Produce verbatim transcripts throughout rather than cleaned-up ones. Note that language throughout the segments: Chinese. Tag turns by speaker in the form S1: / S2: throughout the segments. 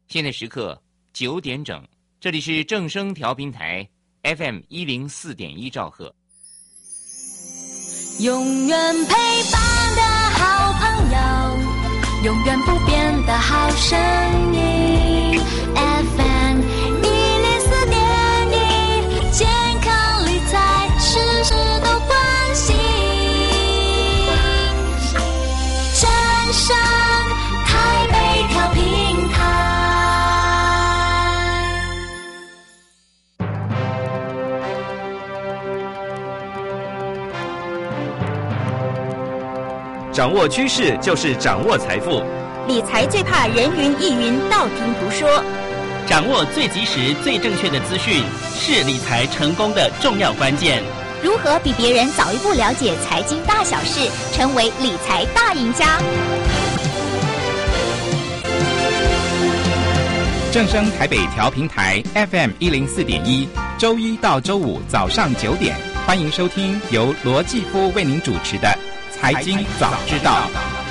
S1: 现在时刻九点整，这里是正声调频台 F M 一零四点一兆赫。
S2: 永远陪伴的好朋友，永远不变的好声音 F M 一零四点一，健康理财事事都关心。正声台北调频台。
S3: 掌握趋势就是掌握财富，
S4: 理财最怕人云亦云，道听途说。
S5: 掌握最及时、最正确的资讯，是理财成功的重要关键。
S4: 如何比别人早一步了解财经大小事，成为理财大赢家？
S6: 正声台北调频台 F M 一零四点一，周一到周五早上九点，欢迎收听由罗继夫为您主持的财经早知道。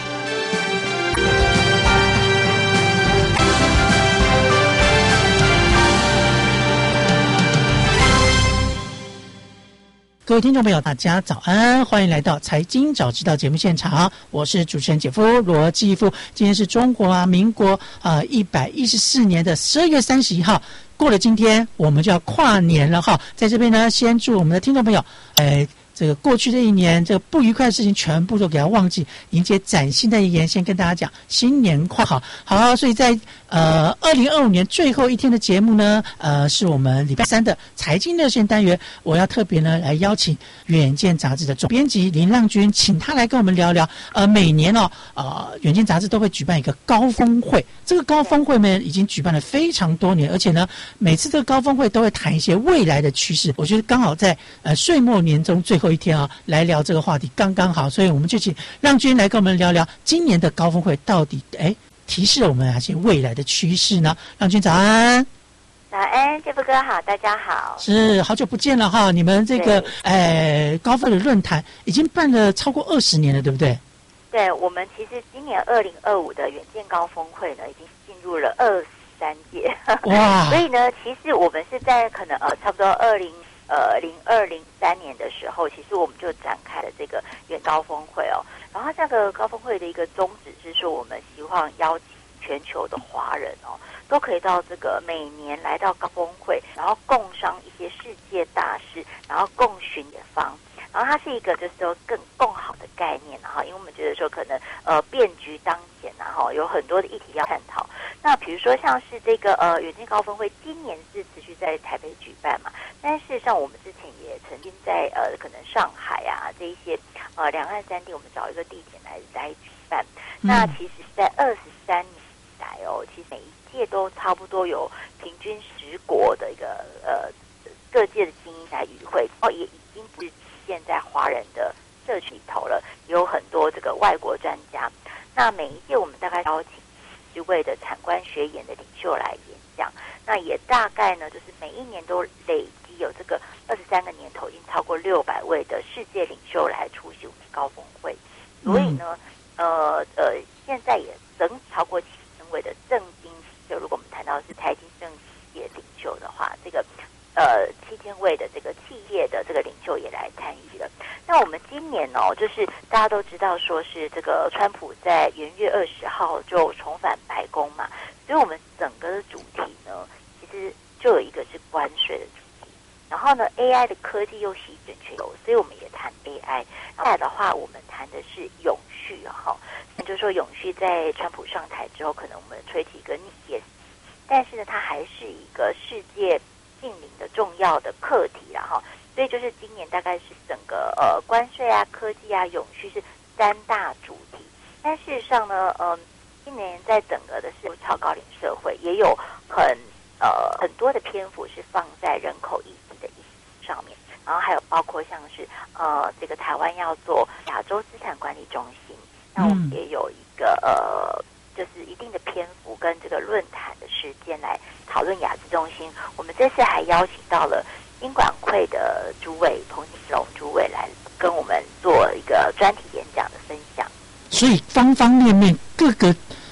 S7: 各位听众朋友大家早安，欢迎来到财经早知道节目现场，我是主持人姐夫罗继夫。今天是中国啊民国呃一百一十四年的十二月三十一号，过了今天我们就要跨年了哈。在这边呢，先祝我们的听众朋友哎这个过去的一年，这个不愉快的事情全部都给它忘记，迎接崭新的一年。先跟大家讲新年快好，好，所以在呃二零二五年最后一天的节目呢，呃是我们礼拜三的财经热线单元，我要特别呢来邀请远见杂志的总编辑林浪君，请他来跟我们聊聊。呃，每年哦，呃远见杂志都会举办一个高峰会，这个高峰会呢已经举办了非常多年，而且呢每次这个高峰会都会谈一些未来的趋势。我觉得刚好在呃岁末年终最后一天啊，来聊这个话题刚刚好，所以我们就请浪君来跟我们聊聊今年的高峰会到底哎提示了我们哪些未来的趋势呢？浪君早安。
S8: 早安，杰夫哥好，大家好。
S7: 是好久不见了哈，你们这个哎高峰的论坛已经办了超过二十年了，对不对？
S8: 对，我们其实今年二零二五的远见高峰会呢，已经进入了二十三届。哇！所以呢，其实我们是在可能呃差不多二零。呃，零二零三年的时候，其实我们就展开了这个远高峰会哦。然后这个高峰会的一个宗旨是说，我们希望邀请全球的华人哦，都可以到这个每年来到高峰会，然后共商一些世界大事，然后共寻远方。然后它是一个就是说更更好的概念哈，因为我们觉得说可能呃变局当前然后有很多的议题要探讨。那比如说像是这个呃远见高峰会，今年是持续在台北举办嘛，但事实上我们之前也曾经在呃可能上海啊这一些呃两岸三地，我们找一个地点来来举办。嗯、那其实在二十三年来哦，其实每一届都差不多有平均十国的一个呃各界的精英来与会哦，也已经不是现在华人的社区里头了，有很多这个外国专家。那每一届我们大概邀请十位的产官学研的领袖来演讲，那也大概呢，就是每一年都累积有这个二十三个年头，已经超过六百位的世界领袖来出席我们高峰会。所以呢，呃呃，现在也能超过七千位的政经，就如果我们谈到是财经政企业领袖的话，这个。呃，七千位的这个企业的这个领袖也来参与了。那我们今年哦，就是大家都知道说是这个川普在元月二十号就重返白宫嘛，所以我们整个的主题呢，其实就有一个是关税的主题。然后呢 ，A I 的科技又席卷全球，所以我们也谈 A I。再来的话，我们谈的是永续哈，那就是说永续在川普上台之后，可能我们吹起一个逆业，但是呢，它还是一个世界近邻的重要的课题啦哈，所以就是今年大概是整个呃关税啊、科技啊、永续是三大主题。但事实上呢，嗯、呃，今年在整个的是超高龄社会，也有很呃很多的篇幅是放在人口议题的议题上面，然后还有包括像是呃这个台湾要做亚洲资产管理中心，那我们也有一个呃。就是一定的篇幅跟这个论坛的时间来讨论亚资中心。我们这次还邀请到了英管会的主委彭锦龙主委来跟我们做一个专题演讲的分享。
S7: 所以方方面面各个呃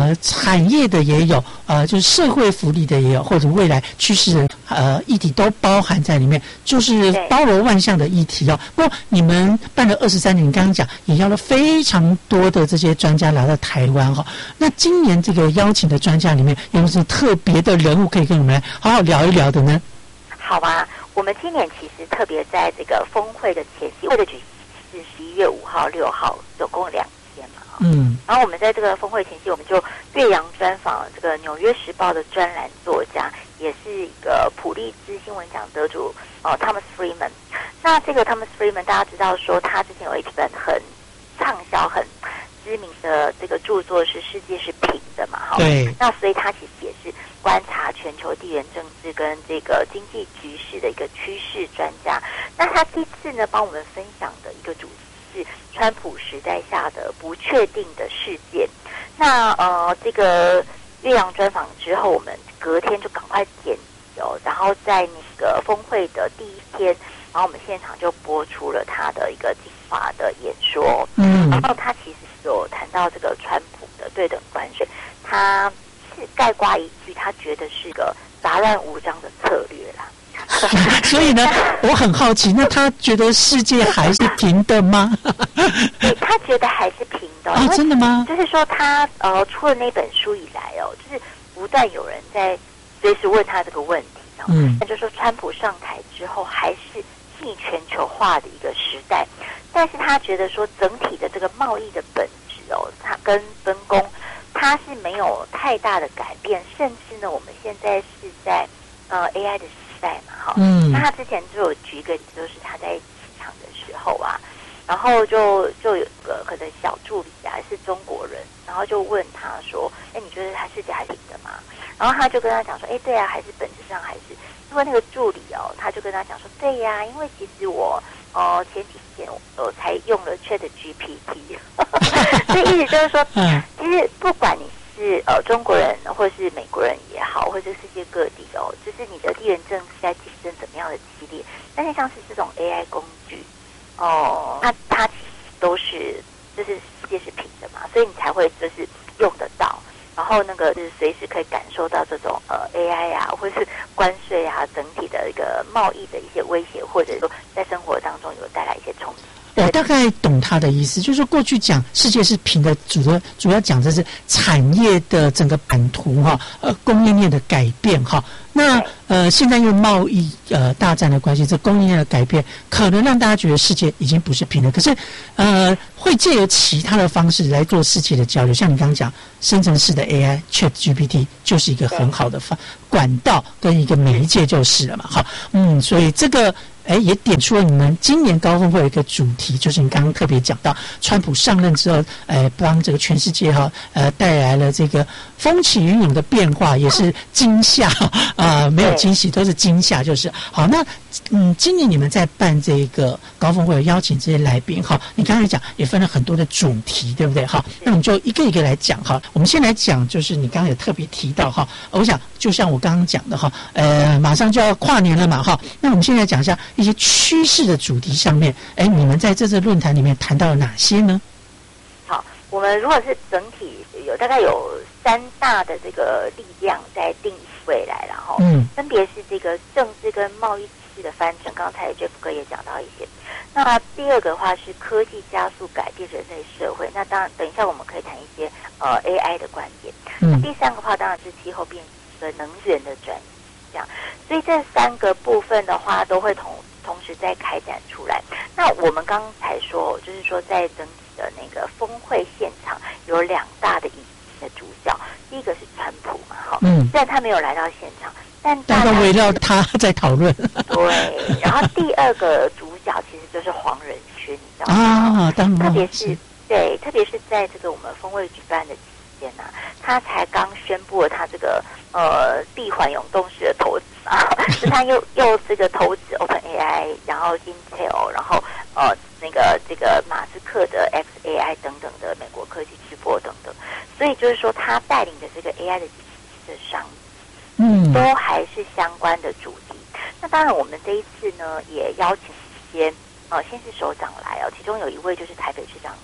S7: 呃产业的也有，呃就是社会福利的也有，或者未来趋势的呃议题都包含在里面，就是包罗万象的议题哦。不过你们办了二十三年，你刚刚讲也邀了非常多的这些专家来到台湾哈、哦。那今年这个邀请的专家里面有没有什么特别的人物可以跟我们来好好聊一聊的呢？
S8: 好啊，我们今年其实特别在这个峰会的前夕，会的举行是十一月五号、六号，总共两天嘛。嗯，然后我们在这个峰会前夕，我们就岳阳专访这个《纽约时报》的专栏作家，也是一个普利兹新闻奖得主哦 ，Thomas Friedman。那这个 Thomas Friedman 大家知道说，他之前有一本很畅销、很知名的这个著作是《世界是平的》嘛，哈。对。那所以他其实也是观察全球地缘政治跟这个经济局势的一个趋势专家。那他这次呢，帮我们分享的一个主题是川普时代下的不确定的事件。那呃，这个岳阳专访之后，我们隔天就赶快剪辑哦，然后在那个峰会的第一天，然后我们现场就播出了他的一个精华的演说。嗯，然后他其实有谈到这个川普的对等关税，他是概括一句，他觉得是个杂乱无章的策略啦。
S7: 所以呢，我很好奇，那他觉得世界还是平的吗？
S8: 对，他觉得还是平的。
S7: 啊，真的吗？
S8: 就是说他呃出了那本书以来哦，就是不断有人在随时问他这个问题。嗯，那就说川普上台之后还是逆全球化的一个时代，但是他觉得说整体的这个贸易的本质哦，它跟分工它是没有太大的改变，甚至呢，我们现在是在呃 A I 的时代嘛，哈，嗯，那他之前就有举一个，就是他在机场的时候啊，然后就就有个可能小助理啊是中国人，然后就问他说，哎，你觉得他世界还平的吗？然后他就跟他讲说，哎，对啊，还是本质上还是，因为那个助理哦，他就跟他讲说，对呀、啊，因为其实我呃前几天我才用了 Chat G P T， 所以意思就是说，其实不管你是呃中国人或是美国人也好，或是世界各地哦，就是你的地缘政治在竞争怎么样的激烈，但是像是这种 A I 工具哦，它它其实都是就是世界是平的嘛，所以你才会就是用得到。然后那个是随时可以感受到这种呃 A I 啊，或是关税啊，整体的一个贸易的一些威胁，或者说在生活当中有带来一些冲击。
S7: 我大概懂他的意思，就是过去讲世界是平的，主要主要讲的是产业的整个版图哈，呃，供应链的改变哈。那呃，现在因为贸易呃大战的关系，这供应链的改变可能让大家觉得世界已经不是平的，可是呃，会借由其他的方式来做世界的交流，像你刚刚讲生成式的 A I Chat G P T 就是一个很好的方管道跟一个媒介就是了嘛，好，嗯，所以这个。哎，也点出了你们今年高峰会有一个主题，就是你刚刚特别讲到，川普上任之后，呃，帮这个全世界哈，呃，带来了这个风起云涌的变化，也是惊吓啊、呃，没有惊喜，都是惊吓，就是好。那嗯，今年你们在办这个高峰会，有邀请这些来宾哈，你刚才讲也分了很多的主题，对不对？好，那我们就一个一个来讲哈。我们先来讲，就是你刚刚有特别提到哈，我想就像我刚刚讲的哈，呃，马上就要跨年了嘛哈，那我们现在讲一下。一些趋势的主题上面，哎，你们在这次论坛里面谈到了哪些呢？
S8: 好，我们如果是整体有大概有三大的这个力量在定义未来，然后嗯，分别是这个政治跟贸易体系的翻转，刚才 Jeff 哥也讲到一些。那第二个的话是科技加速改变人类社会，那当然等一下我们可以谈一些呃 A I 的观点。嗯，第三个的话当然是气候变迁的能源的转移。所以这三个部分的话，都会同同时在开展出来。那我们刚才说，就是说在整体的那个峰会现场有两大的引的主角，第一个是川普嘛，哈，嗯，虽然他没有来到现场，但大家
S7: 围绕他在讨论。
S8: 对，然后第二个主角其实就是黄仁勋，你知道吗？啊，当然，特别是对，特别是在这个我们峰会举办的期间啊，他才刚宣布了他这个。呃，闭环永动式的投资啊，就他又又这个投资 OpenAI， 然后 Intel， 然后呃那个这个马斯克的 X A I 等等的美国科技巨擘等等，所以就是说他带领的这个 A I 的的商机，嗯，都还是相关的主题。那当然，我们这一次呢也邀请一些呃先是首长来哦，其中有一位就是台北市长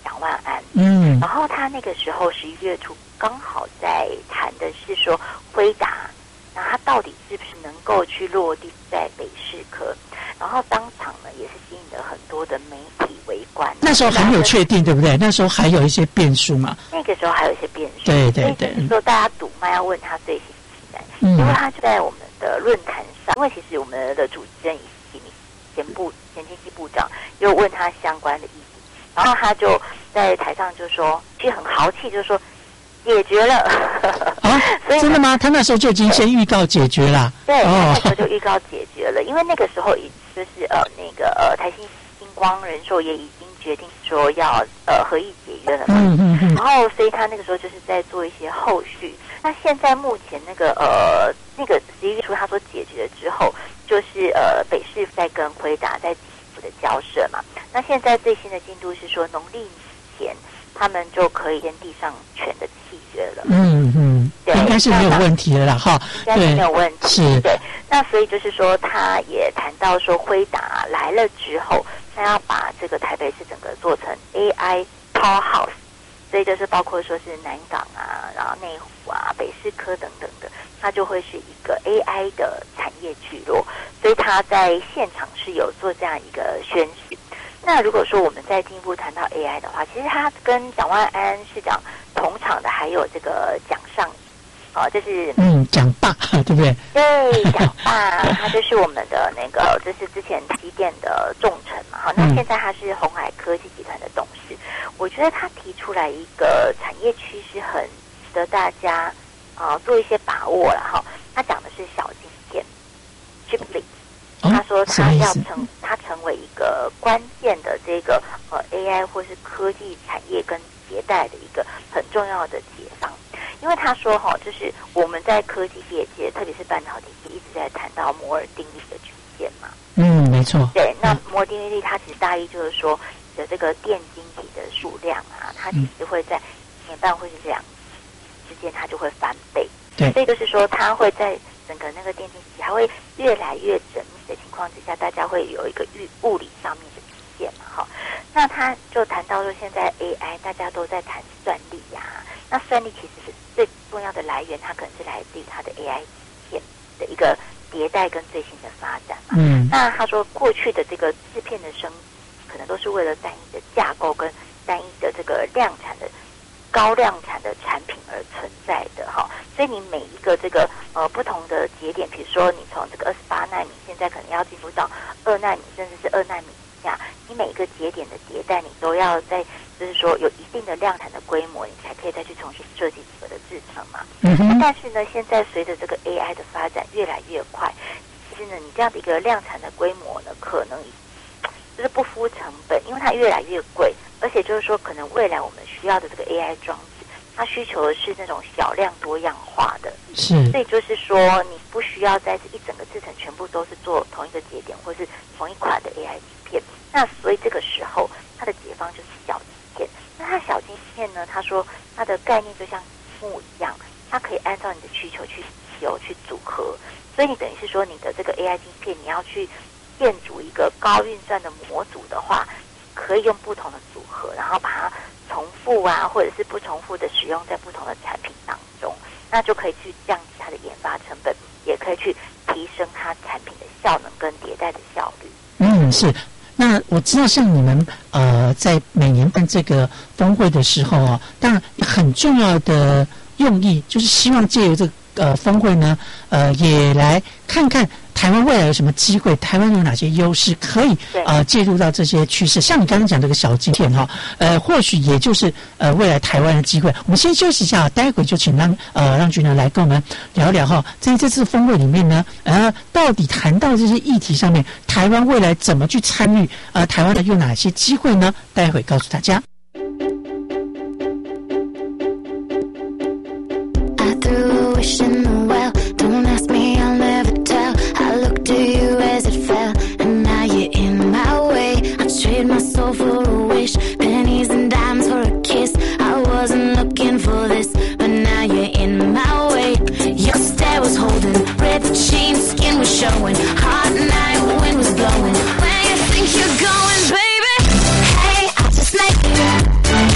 S8: 蒋万安。
S7: 嗯，
S8: 然后他那个时候十一月初刚好在谈的是说辉达，那他到底是不是能够去落地在北士科？然后当场呢也是吸引了很多的媒体围观。
S7: 那时候还没有确定，对不对？那时候还有一些变数嘛。
S8: 那个时候还有一些变数，
S7: 对对对。
S8: 所以说大家赌麦要问他最新进展，
S7: 嗯，
S8: 因为他就在我们的论坛上，因为其实我们的主持人以前部前经济部长又问他相关的议题，然后他就在台上就说，其实很豪气，就说解决了。
S7: 啊，真的吗？他那时候就已经先预告解决了。
S8: 对，他
S7: 哦
S8: 那时候就预告解决了，因为那个时候已就是呃那个呃台新星光人寿也已经决定说要呃合议解约了嘛，
S7: 嗯嗯嗯，
S8: 然后所以他那个时候就是在做一些后续。那现在目前那个呃那个十一月初他说解决了之后，就是呃北市在跟辉达在进一步的交涉嘛。那现在最新的进度是说农历年前他们就可以先递上全的契约了。
S7: 嗯嗯，
S8: 对，
S7: 应该是没有问题了啦，哈，
S8: 应该是没有问题。
S7: 是，
S8: 对。那所以就是说，他也谈到说，辉达来了之后，他要把这个台北市整个做成 A I powerhouse， 所以就是包括说是南港啊，然后内湖啊、北士科等等的，它就会是一个 A I 的产业聚落。所以他在现场是有做这样一个宣示。那如果说我们再进一步谈到 A I 的话，其实他跟蒋万安市长同场的还有这个蒋尚义。哦，这是
S7: 嗯，蒋爸对不对？
S8: 对，蒋爸，他就是我们的那个，这是之前台积电的重臣嘛。好，那现在他是鸿海科技集团的董事。我觉得他提出来一个产业趋势，很值得大家啊、呃、做一些把握了哈。他讲的是小晶片 ，chiplet。他说他要成，他成为一个关键的这个呃 A I 或是科技产业跟迭代的一个很重要的解方。因为他说哈，就是我们在科技业界，特别是半导体界，一直在谈到摩尔定律的曲线嘛。
S7: 嗯，没错。
S8: 对，那摩尔定律它其实大意就是说，的这个电晶体的数量啊，它其实会在一年半或是两之间，它就会翻倍。
S7: 对，
S8: 所以就是说，它会在整个那个电晶体，它会越来越缜密的情况之下，大家会有一个物物理上面的体现嘛。哈，那他就谈到说，现在 A I 大家都在谈算力呀、啊。那算力其实是最重要的来源，它可能是来自于它的 A I 片的一个迭代跟最新的发展嘛。
S7: 嗯。
S8: 那他说过去的这个制片的生，可能都是为了单一的架构跟单一的这个量产的高量产的产品而存在的哈。所以你每一个这个呃不同的节点，比如说你从这个二十八奈米，现在可能要进入到二奈米，甚至是二奈米以下，你每一个节点的迭代，你都要在。就是说，有一定的量产的规模，你才可以再去重新设计整个的制程嘛。
S7: 嗯哼。
S8: 但是呢，现在随着这个 A I 的发展越来越快，其实呢，你这样的一个量产的规模呢，可能就是不敷成本，因为它越来越贵，而且就是说，可能未来我们需要的这个 A I 装置，它需求的是那种小量多样化的。
S7: 是。
S8: 所以就是说，你不需要在一整个制程全部都是做同一个节点，或是同一款的 A I 晶片。那所以这个时候，它的解方就是小。那它小晶片呢？他说它的概念就像木一样，它可以按照你的需求去有去组合，所以你等于是说你的这个 A I 晶片，你要去建筑一个高运算的模组的话，可以用不同的组合，然后把它重复啊，或者是不重复的使用在不同的产品当中，那就可以去降低它的研发成本，也可以去提升它产品的效能跟迭代的效率。
S7: 嗯，是。那我知道，像你们呃，在每年办这个峰会的时候啊，当然很重要的用意就是希望借由这个呃峰会呢，呃，也来看看台湾未来有什么机会，台湾有哪些优势可以呃介入到这些趋势。像你刚刚讲这个小晶片哈，呃，或许也就是呃未来台湾的机会。我们先休息一下，待会就请让呃让局长来跟我们聊聊哈，在这次峰会里面呢，呃，到底谈到这些议题上面，台湾未来怎么去参与？呃，台湾的有哪些机会呢？待会告诉大家。
S2: Showing hot night, wind was blowing. Where you think you're going, baby? Hey, I just met you.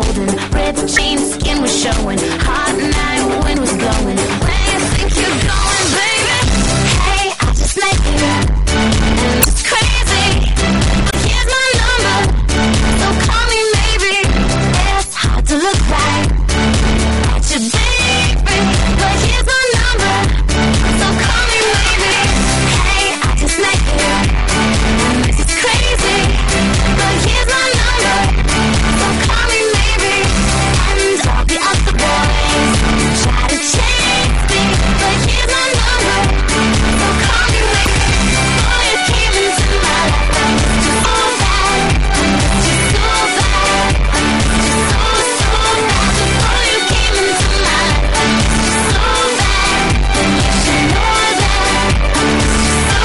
S2: golden. Ripped jeans, skin was showing. Hot night, wind was blowing. Where you think you're going, baby? Hey, I just met you, and it's crazy. Here's my number, so call me maybe. It's hard to look right at you, baby, but here's my number, so call me maybe. Hey, I just met you, and this is crazy, but here's my number, so call me maybe. And all the other boys try to chase me, but here's my number, so call me maybe. Boy, you came into my life, I missed you so bad, I missed you so bad, I missed you so, so bad. Before you came into my life, I missed you so bad, and you should know that I missed you so,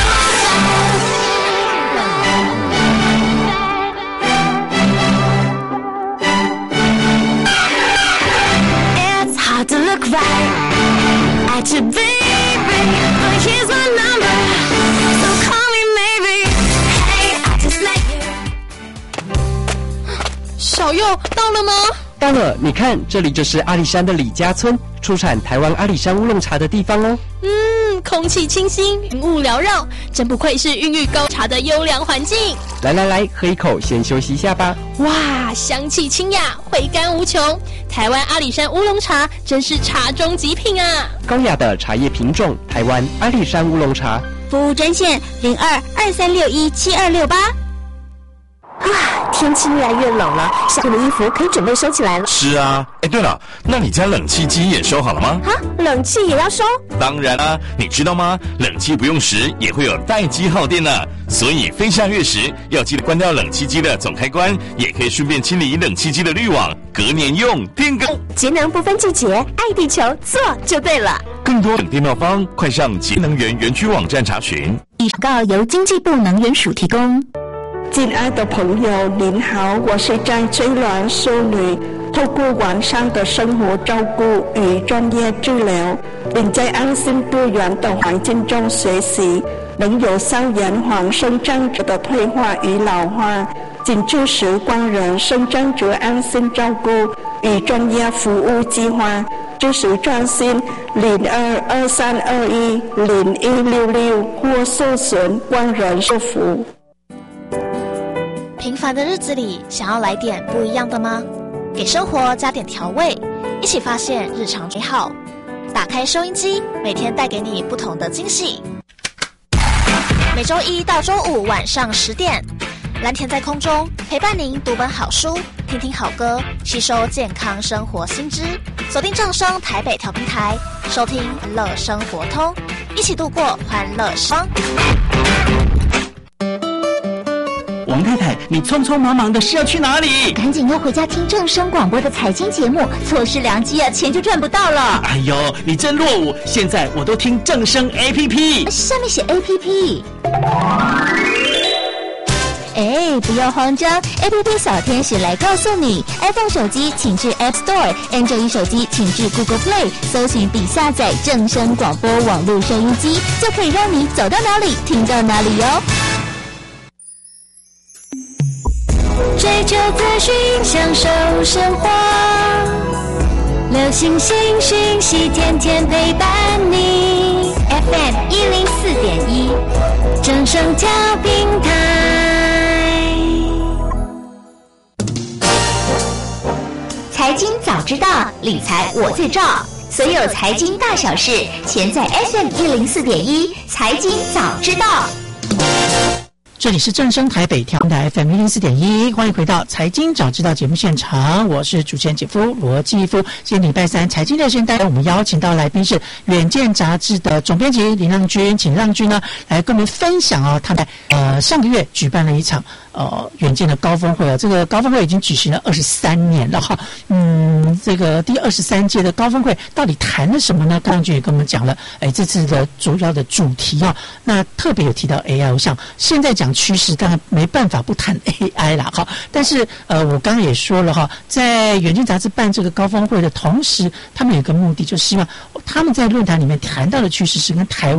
S2: so bad. It's hard to look right at you, baby, but here's my number, so call me maybe. Hey, I just met you.
S9: 小佑到了吗？
S10: 到了，你看，这里就是阿里山的李家村，出产台湾阿里山乌龙茶的地方哦。
S9: 嗯，空气清新，云雾缭绕，真不愧是孕育高茶的优良环境。
S10: 来来来，喝一口，先休息一下吧。
S9: 哇，香气清雅，回甘无穷。台湾阿里山乌龙茶真是茶中极品啊！
S10: 高雅的茶叶品种，台湾阿里山乌龙茶。
S4: 服务专线零二二三六一七二六八。
S11: 啊，天气越来越冷了，夏天的衣服可以准备收起来了。
S12: 是啊，哎，对了，那你家冷气机也收好了吗？
S11: 啊，冷气也要收？
S12: 当然啦，你知道吗？冷气不用时也会有待机耗电呢，所以非下月时要记得关掉冷气机的总开关，也可以顺便清理冷气机的滤网，隔年用，电更。
S11: 节能不分季节，爱地球，做就对了。
S12: 更多冷电妙方，快上节能源园区网站查询。
S4: 以告由经济部能源署提供。
S13: 亲爱的朋友您好，我是张翠鸾淑女，透过完善的生活照顾与专业治疗，并在安心多元的环境中学习，能有效延缓生长者的退化与老化，紧助时光人生长者安心照顾与专业服务计划。支持专线零二二三二一零一六六或搜寻光人社服。
S14: 平凡的日子里，想要来点不一样的吗？给生活加点调味，一起发现日常美好。打开收音机，每天带给你不同的惊喜。每周一到周五晚上十点，蓝田在空中陪伴您读本好书，听听好歌，吸收健康生活新知。锁定正声台北调频台，收听乐生活通，一起度过欢乐时光。
S5: 王太太，你匆匆忙忙的是要去哪里？
S4: 赶紧要回家听正声广播的财经节目，错失良机啊，钱就赚不到了。
S5: 哎呦，你真落伍！现在我都听正声 A P P，
S4: 下面写 A P P。哎，不要慌张 ，A P P 小天使来告诉你 ，iPhone 手机请至 App Store，Android 手机请至 Google Play， 搜寻并下载正声广播网络收音机，就可以让你走到哪里听到哪里哟。
S2: 追求资讯，享受生活，流行新讯息，天天陪伴你。F M 一零四点一，正声调频台。
S4: 财经早知道，理财我最照。所有财经大小事，全在 F M 一零四点一，财经早知道。
S7: 这里是正声台北调频台 F M 一零四点一，欢迎回到财经早知道节目现场，我是主持人姐夫罗继夫。今天礼拜三财经热线带我们邀请到来宾是远见杂志的总编辑林让均，请让均呢来跟我们分享啊，他们呃上个月举办了一场呃远见的高峰会啊，这个高峰会已经举行了二十三年了哈，嗯，这个第二十三届的高峰会到底谈了什么呢？让均也跟我们讲了，哎，这次的主要的主题啊，那特别有提到 A I， 我想现在讲趋势当然没办法不谈 A I 啦哈，但是呃我刚刚也说了哈，在远见杂志办这个高峰会的同时，他们有一个目的，就希望他们在论坛里面谈到的趋势是跟台湾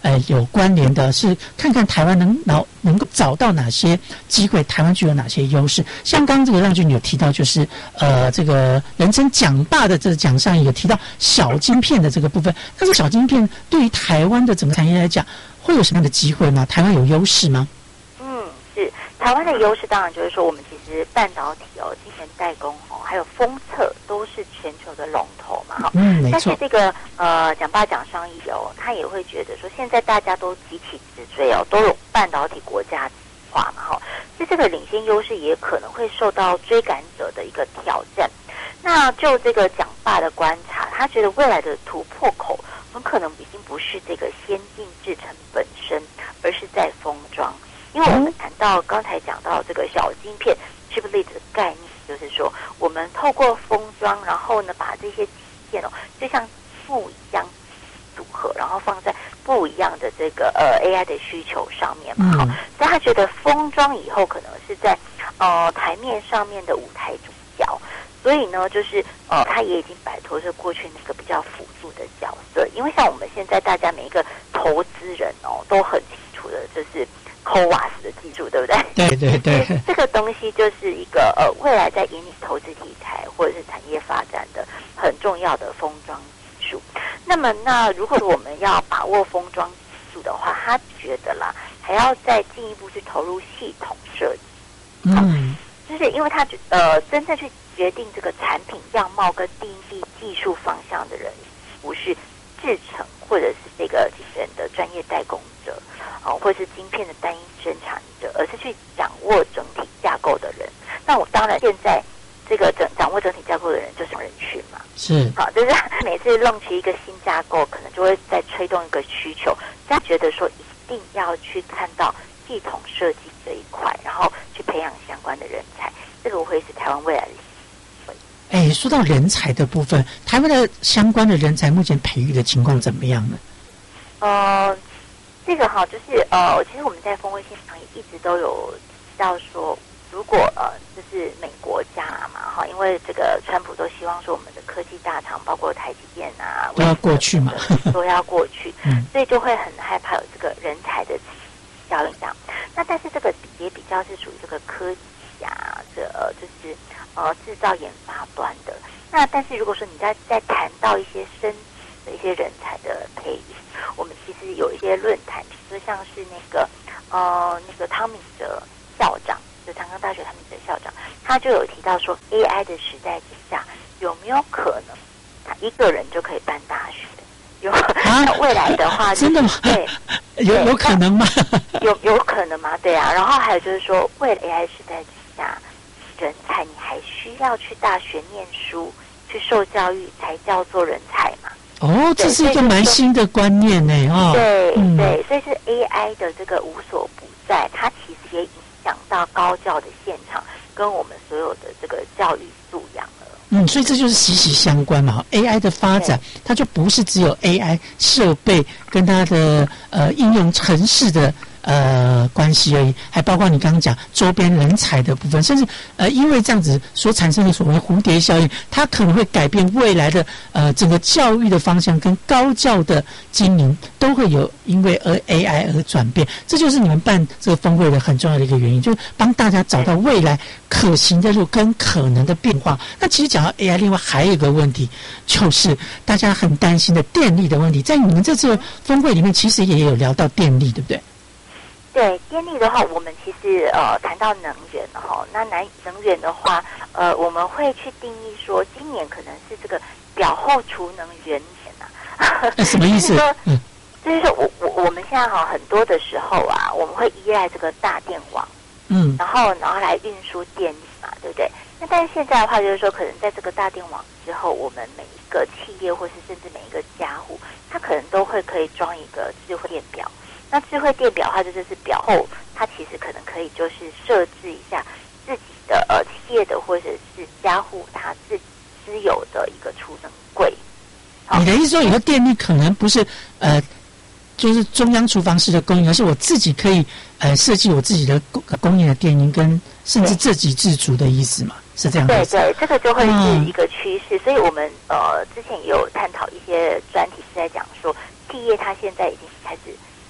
S7: 呃有关联的，是看看台湾能能能够找到哪些机会，台湾具有哪些优势。像刚刚这个让君有提到，就是呃这个人称奖霸的这个奖项有提到小晶片的这个部分，但是小晶片对于台湾的整个产业来讲，会有什么样的机会吗？台湾有优势吗？
S8: 嗯，是台湾的优势，当然就是说我们其实半导体哦、晶圆代工哦，还有封测都是全球的龙头嘛，哈。
S7: 嗯，没错。
S8: 但是这个呃奖霸奖商议哦，他也会觉得说，现在大家都急起直追哦，都有半导体国家化嘛，哈。所以这个领先优势也可能会受到追赶者的一个挑战。那就这个奖霸的观察，他觉得未来的突破口很可能已经不是这个先进制程本身，而是在封装。因为我们谈到刚才讲到这个小晶片 chiplet 的概念，就是说我们透过封装，然后呢把这些晶片哦，就像布一样组合，然后放在不一样的这个呃 A I 的需求上面嘛，好、嗯，所以他觉得封装以后可能是在呃台面上面的舞台主角。所以呢，就是呃，他也已经摆脱是过去那个比较辅助的角色，因为像我们现在大家每一个投资人哦，都很清楚的，就是 C O W A S 的技术，对不对？
S7: 对对对，
S8: 这个东西就是一个呃，未来在引领投资题材或者是产业发展的很重要的封装技术。那么，那如果我们要把握封装技术的话，他觉得啦，还要再进一步去投入系统设计。嗯，就是因为他呃，真正去决定这个产品样貌跟定义技术方向的人，不是制程或者是这个晶圆的专业代工者，哦，或者是晶片的单一生产者，而是去掌握整体架构的人。那我当然现在这个整掌握整体架构的人就是人群嘛，
S7: 是
S8: 好，就是每次弄起一个新架构，可能就会再推动一个需求，他觉得说一定要去看到系统设计这一块，然后去培养相关的人才，这个会是台湾未来的。
S7: 哎，说到人才的部分，台湾的相关的人才目前培育的情况怎么样呢？
S8: 呃，这个哈，就是呃，其实我们在峰会现场也一直都有提到说，如果呃，就是美国加嘛哈，因为这个川普都希望说我们的科技大厂，包括台积电啊，
S7: 都要过去嘛，
S8: 都要过去，嗯，所以就会很害怕有这个人才的效应上。那但是这个也比较是属于这个科技啊，这呃就是呃制造研发端的。那但是如果说你在在谈到一些深的一些人才的培育，我们其实有一些论坛，比如说像是那个呃那个汤敏哲校长，就长庚大学汤敏哲校长，他就有提到说 A I 的时代之下，有没有可能他一个人就可以办大学？有，啊、未来的话、就是，
S7: 真的吗？
S8: 对，
S7: 有有可能吗？
S8: 有有可能吗？对啊。然后还有就是说，为了 A I 时代之下，人才你还需要去大学念书、去受教育，才叫做人才嘛？
S7: 哦，这是一个蛮新的观念呢，哦。
S8: 对、
S7: 嗯、
S8: 对，所以是 A I 的这个无所不在，它其实也影响到高教的现场，跟我们所有的这个教育素养了。
S7: 嗯，所以这就是息息相关嘛。A I 的发展，它就不是只有 A I 设备跟它的呃应用程式的呃关系而已，还包括你刚刚讲周边人才的部分，甚至呃因为这样子所产生的所谓蝴蝶效应，它可能会改变未来的呃整个教育的方向跟高教的经营都会有因为而 A I 而转变。这就是你们办这个峰会的很重要的一个原因，就是帮大家找到未来可行的路跟可能的变化。那其实讲到 A I， 另外还有一个问题，就是大家很担心的电力的问题，在你们这次峰会里面其实也有聊到电力，对不对？
S8: 对，电力的话，我们其实呃谈到能源哈，那能能源的话，呃，我们会去定义说，今年可能是这个表后储能元年啊。
S7: 什么意思？嗯，
S8: 就是说我我我们现在哈很多的时候啊，我们会依赖这个大电网，
S7: 嗯，
S8: 然后然后来运输电力嘛，对不对？那但是现在的话，就是说可能在这个大电网之后，我们每一个企业或是甚至每一个家户，它可能都会可以装一个智慧电表。那智慧电表的话，就就是表后，它其实可能可以就是设置一下自己的呃企业的或者是家户它自己私有的一个储能柜。
S7: 你的意思说，以后电力可能不是呃，就是中央厨房式的供应，而是我自己可以呃设计我自己的供供应的电力，跟甚至自给自足的意思嘛？是这样的。
S8: 对对，这个就会是一个趋势。嗯、所以我们呃之前也有探讨一些专题是在讲说，企业它现在已经开始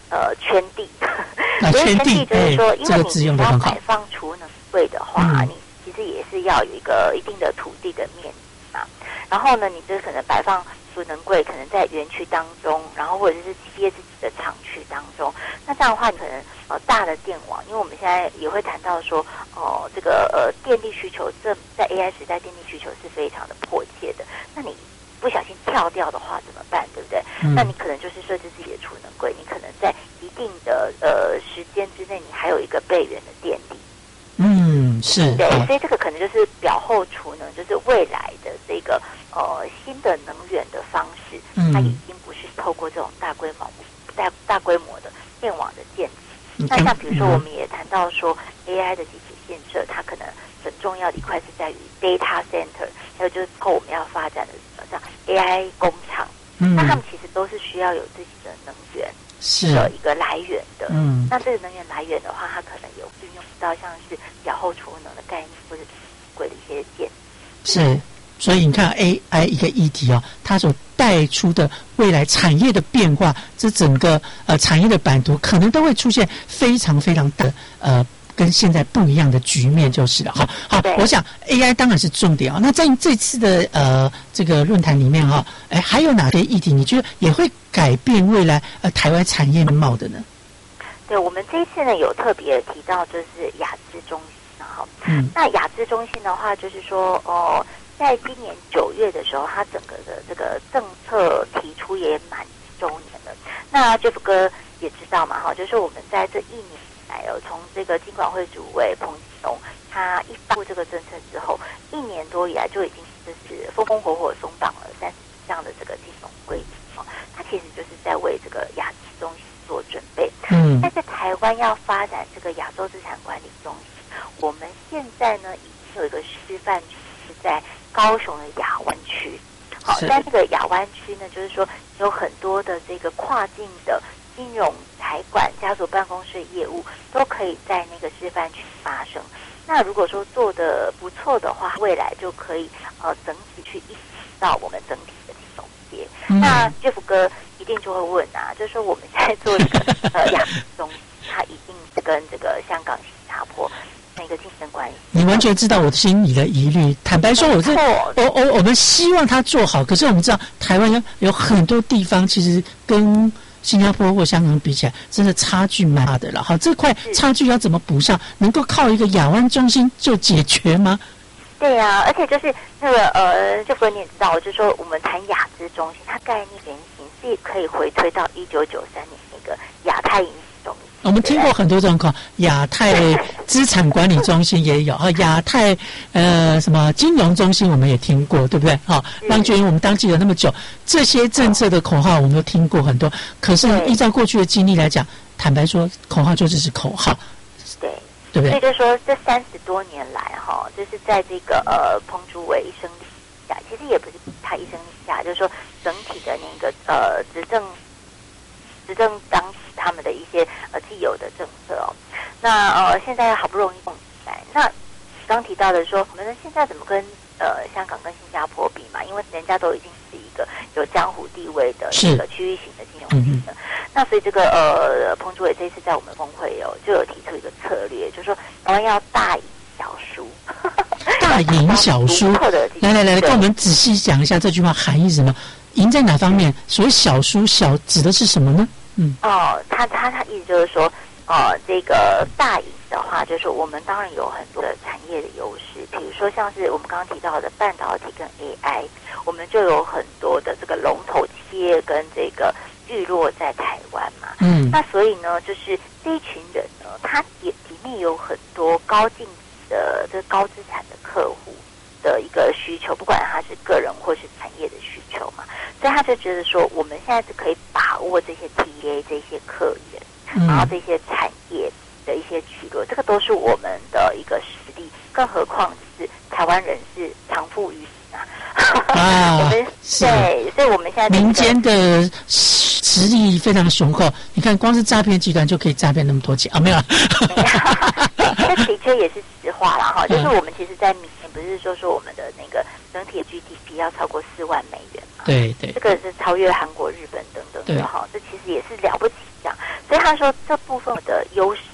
S7: 完全地
S8: 就是说，因为你要
S7: 很
S8: 摆放储能柜的话，嗯、你其实也是要有一个一定的土地的面积嘛。然后呢，你这可能摆放储能柜，可能在园区当中，然后或者是企业自己的厂区当中。那这样的话，你可能呃大的电网，因为我们现在也会谈到说，哦、呃，这个呃电力需求，这在 A I 时代电力需求是非常的迫切的。那你不小心跳掉的话怎么办？对不对？嗯、那你可能就是设置自己的储能柜，你可能在一定的呃时间之内，你还有一个备源的电力。
S7: 嗯，是。
S8: 对，所以这个可能就是表后储能，就是未来的这个呃新的能源的方式，嗯、它已经不是透过这种大规模、大大规模的电网的建设。那像比如说，我们也谈到说 A I 的基础建设，它可能很重要的一块是在于 data center， 还有就是后我们要发展的什么像 A I 工厂，嗯、那他们其实都是需要有自己的能源的一个来源的。嗯，那这个能源来源的话，它可能有运用到像是表后储能的概念，或者是贵的一些建
S7: 是。所以你看 A I 一个议题哦，它所带出的未来产业的变化，这整个呃产业的版图可能都会出现非常非常的呃跟现在不一样的局面就是了。好，好，我想 A I 当然是重点啊、哦。那在这次的呃这个论坛里面哈、哦，哎，还有哪些议题你觉得也会改变未来呃台湾产业面貌的呢？
S8: 对，我们这一次呢有特别提到就是亚资中心哈，嗯，那亚资中心的话就是说哦。在今年九月的时候，它整个的这个政策提出也满周年了。那 Jeff 哥也知道嘛，哈，就是我们在这一年来哦，从这个金管会主委彭启龙他一发布这个政策之后，一年多以来就已经就是风风火火松绑了三十以上的这个金融规则哦，它其实就是在为这个亚资中心做准备。嗯，但是台湾要发展这个亚洲资产管理中心，我们现在呢已经有一个示范区是在高雄的亚湾区，好，在这个亚湾区呢，就是说有很多的这个跨境的金融、财管、家族办公室业务都可以在那个示范区发生。那如果说做得不错的话，未来就可以呃整体去一起到我们整体的金融业。嗯、那 Jeff 哥一定就会问啊，就是说我们现在做这个呃亚中，它一定是跟这个香港、新加坡。一个竞争关系，
S7: 你完全知道我心里的疑虑。坦白说，我是我我我们希望他做好，可是我们知道台湾有有很多地方其实跟新加坡或香港比起来，真的差距蛮大的了。好，这块差距要怎么补上？能够靠一个亚湾中心就解决吗？
S8: 对呀、啊，而且就是那个呃，就你也知道，就是说我们谈亚资中心，它概念原型是可以回推到一九九三年那个亚太银行中心。
S7: 我们听过很多状况，亚太资产管理中心也有啊，亚太呃什么金融中心我们也听过，对不对？好、哦，让觉得我们当记者那么久，这些政策的口号我们都听过很多，可是依照过去的经历来讲，坦白说，口号就只是口号，
S8: 对，
S7: 对不对？
S8: 所以就说这三十多年来哈，就是在这个呃彭主委一声令下，其实也不是他一声令下，就是说整体的那个呃执政。执政当时他们的一些呃既有的政策哦，那呃现在好不容易动起来，那刚提到的说，我们现在怎么跟呃香港跟新加坡比嘛？因为人家都已经是一个有江湖地位的一个区域型的金融体了。那所以这个呃彭主委这一次在我们峰会有就有提出一个策略，就是说台湾要大赢小输。
S7: 大赢小输，来来来来，跟我们仔细讲一下这句话含义是什么？赢在哪方面？所谓小输，小指的是什么呢？嗯，
S8: 哦，他他他意思就是说，呃，这个大赢的话，就是我们当然有很多的产业的优势，比如说像是我们刚刚提到的半导体跟 A I， 我们就有很多的这个龙头企业跟这个聚落在台湾嘛。嗯，那所以呢，就是这一群人呢，他也里面有很多高净值的这个高资产的客户的一个需求，不管他是个人或是产业的需求嘛，所以他就觉得说，我们现在是可以把握这些 T A 这些客源，嗯、然后这些产业的一些聚落，这个都是我们的一个实力，更何况是台湾人是常富于民啊。啊我们对，所以我们现在、这个、
S7: 民间的实力非常雄厚。你看，光是诈骗集团就可以诈骗那么多钱啊，没有？
S8: 这的确也是实话啦哈，就是我们其实，在明年不是说说我们的那个整体的 G D P 要超过四万美元嘛？
S7: 对对，
S8: 这个是超越韩国、日本等等的哈，这其实也是了不起这样。所以他说这部分的优势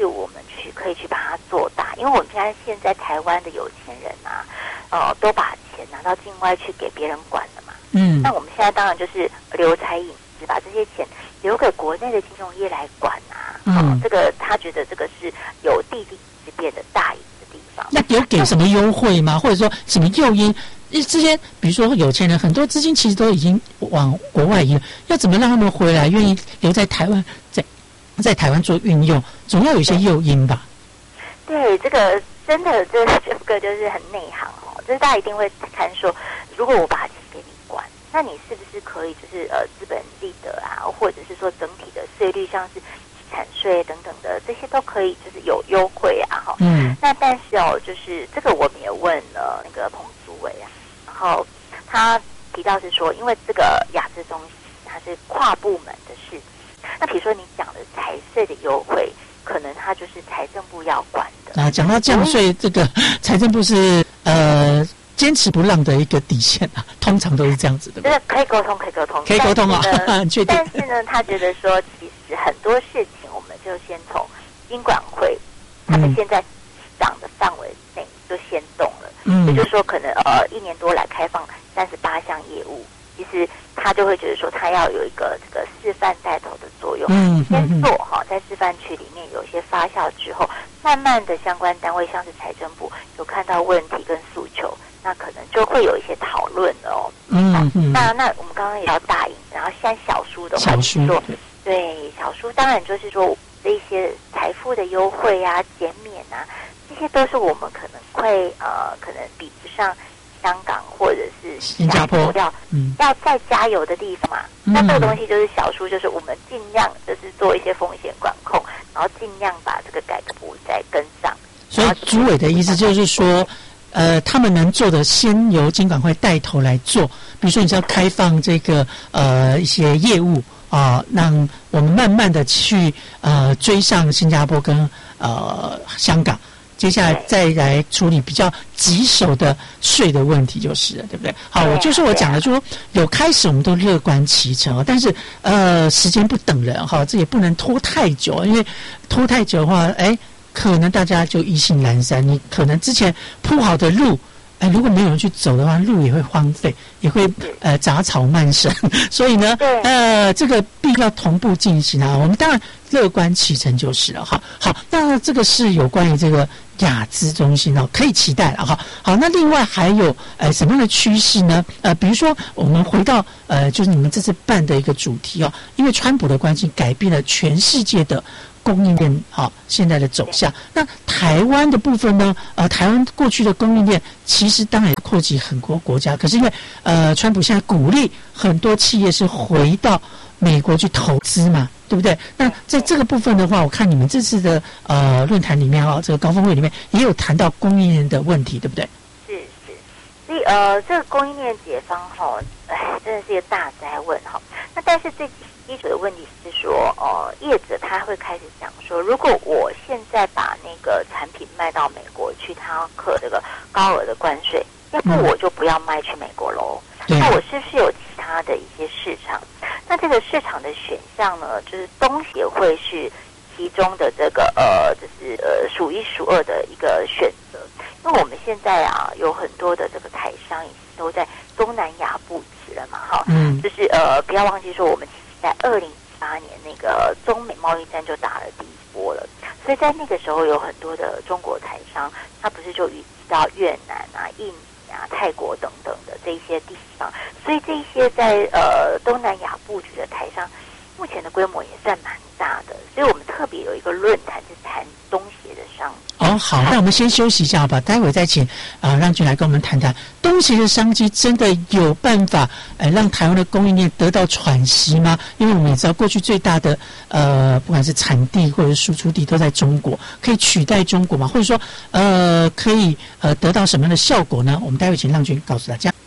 S8: 境外去给别人管了嘛。
S7: 嗯，
S8: 那我们现在当然就是留才隐私，把这些钱留给国内的金融业来管啊。嗯，哦、这个他觉得这个是有地利之便的大赢的地方。
S7: 那有给什么优惠吗？或者说什么诱因？之前比如说有钱人很多资金其实都已经往国外移了，要怎么让他们回来愿意留在台湾，在在台湾做运用，总要有一些诱因吧？
S8: 对，这个真的这这个就是很内行哦，就是大家一定会看说，如果我把钱给你管，那你是不是可以就是呃资本利得啊，或者是说整体的税率，像是产税等等的这些都可以就是有优惠啊哈。嗯。那但是哦，就是这个我们也问了那个彭主委啊。然后他提到是说，因为这个亚资中心它是跨部门的事情，那比如说你讲的财税的优惠，可能它就是财政部要管的
S7: 啊。讲到降税，这个财政部是呃坚持不让的一个底线啊，通常都是这样子的。
S8: 就是可以沟通，可以沟通，
S7: 可以沟通啊，很确定。
S8: 但是呢，他觉得说，其实很多事情我们就先从金管会他们现在涨的范围内就先动了。嗯，也就是说，可能呃一年多来开放三十八项业务，其实他就会觉得说，他要有一个这个示范带头的作用，嗯，先做哈，在示范区里面有一些发酵之后，慢慢的相关单位像是财政部有看到问题跟诉求，那可能就会有一些讨论了哦。嗯嗯，那那我们刚刚也要大赢，然后现在小书的话，
S7: 小书
S8: 说对小书当然就是说这一些财富的优惠啊、减免啊。这些都是我们可能会呃，可能比不上香港或者是
S7: 新加坡
S8: 要、嗯、要再加油的地方嘛。嗯、那这个东西就是小数，就是我们尽量就是做一些风险管控，然后尽量把这个改革部再跟上。
S7: 所以主委的意思就是说，呃，他们能做的先由金管会带头来做，比如说你是要开放这个呃一些业务啊、呃，让我们慢慢的去呃追上新加坡跟呃香港。接下来再来处理比较棘手的税的问题就是了，对不对？好，我就是我讲的，就说有开始我们都乐观其成，但是呃时间不等人哈，这也不能拖太久，因为拖太久的话，哎，可能大家就意兴阑珊，你可能之前铺好的路。哎，如果没有人去走的话，路也会荒废，也会呃杂草漫生，所以呢，呃，这个必须要同步进行啊。我们当然乐观其成就是了哈。好，那这个是有关于这个亚资中心哦，可以期待了哈。好，那另外还有呃什么样的趋势呢？呃，比如说我们回到呃，就是你们这次办的一个主题哦，因为川普的关系改变了全世界的供应链啊，现在的走向。那台湾的部分呢？呃，台湾过去的供应链其实当然扩及很多国家，可是因为呃，川普现在鼓励很多企业是回到美国去投资嘛，对不对？那在这个部分的话，我看你们这次的呃论坛里面啊，这个高峰会里面也有谈到供应链的问题，对不对？
S8: 是是，所以呃，这个供应链解放哈，哎，真的是一个大灾问哈。那但是最基础的问题是说，呃，业者他会开始想说，如果我现在把那个产品卖到美国去，他要课这个高额的关税，要不我就不要卖去美国喽。嗯、那我是不是有其他的一些市场？那这个市场的选项呢，就是东协会是其中的这个呃，就是呃数一数二的一个选择。因为我们现在啊，有很多的这个台商已经都在东南亚布局了嘛，哈，嗯，就是呃，不要忘记说我们。在二零一八年，那个中美贸易战就打了第一波了，所以在那个时候有很多的中国台商，他不是就移到越南啊、印尼啊、泰国等等的这一些地方，所以这一些在呃东南亚布局的台商，目前的规模也算蛮大的，所以我们特别有一个论坛是谈东协的商机。
S7: 哦，好，那我们先休息一下好吧，待会再请啊、呃、让君来跟我们谈谈东协的商机真的有办法呃让台湾的供应链得到喘息吗？因为我们也知道过去最大的呃不管是产地或者输出地都在中国，可以取代中国吗？或者说呃可以呃得到什么样的效果呢？我们待会请让君告诉大家。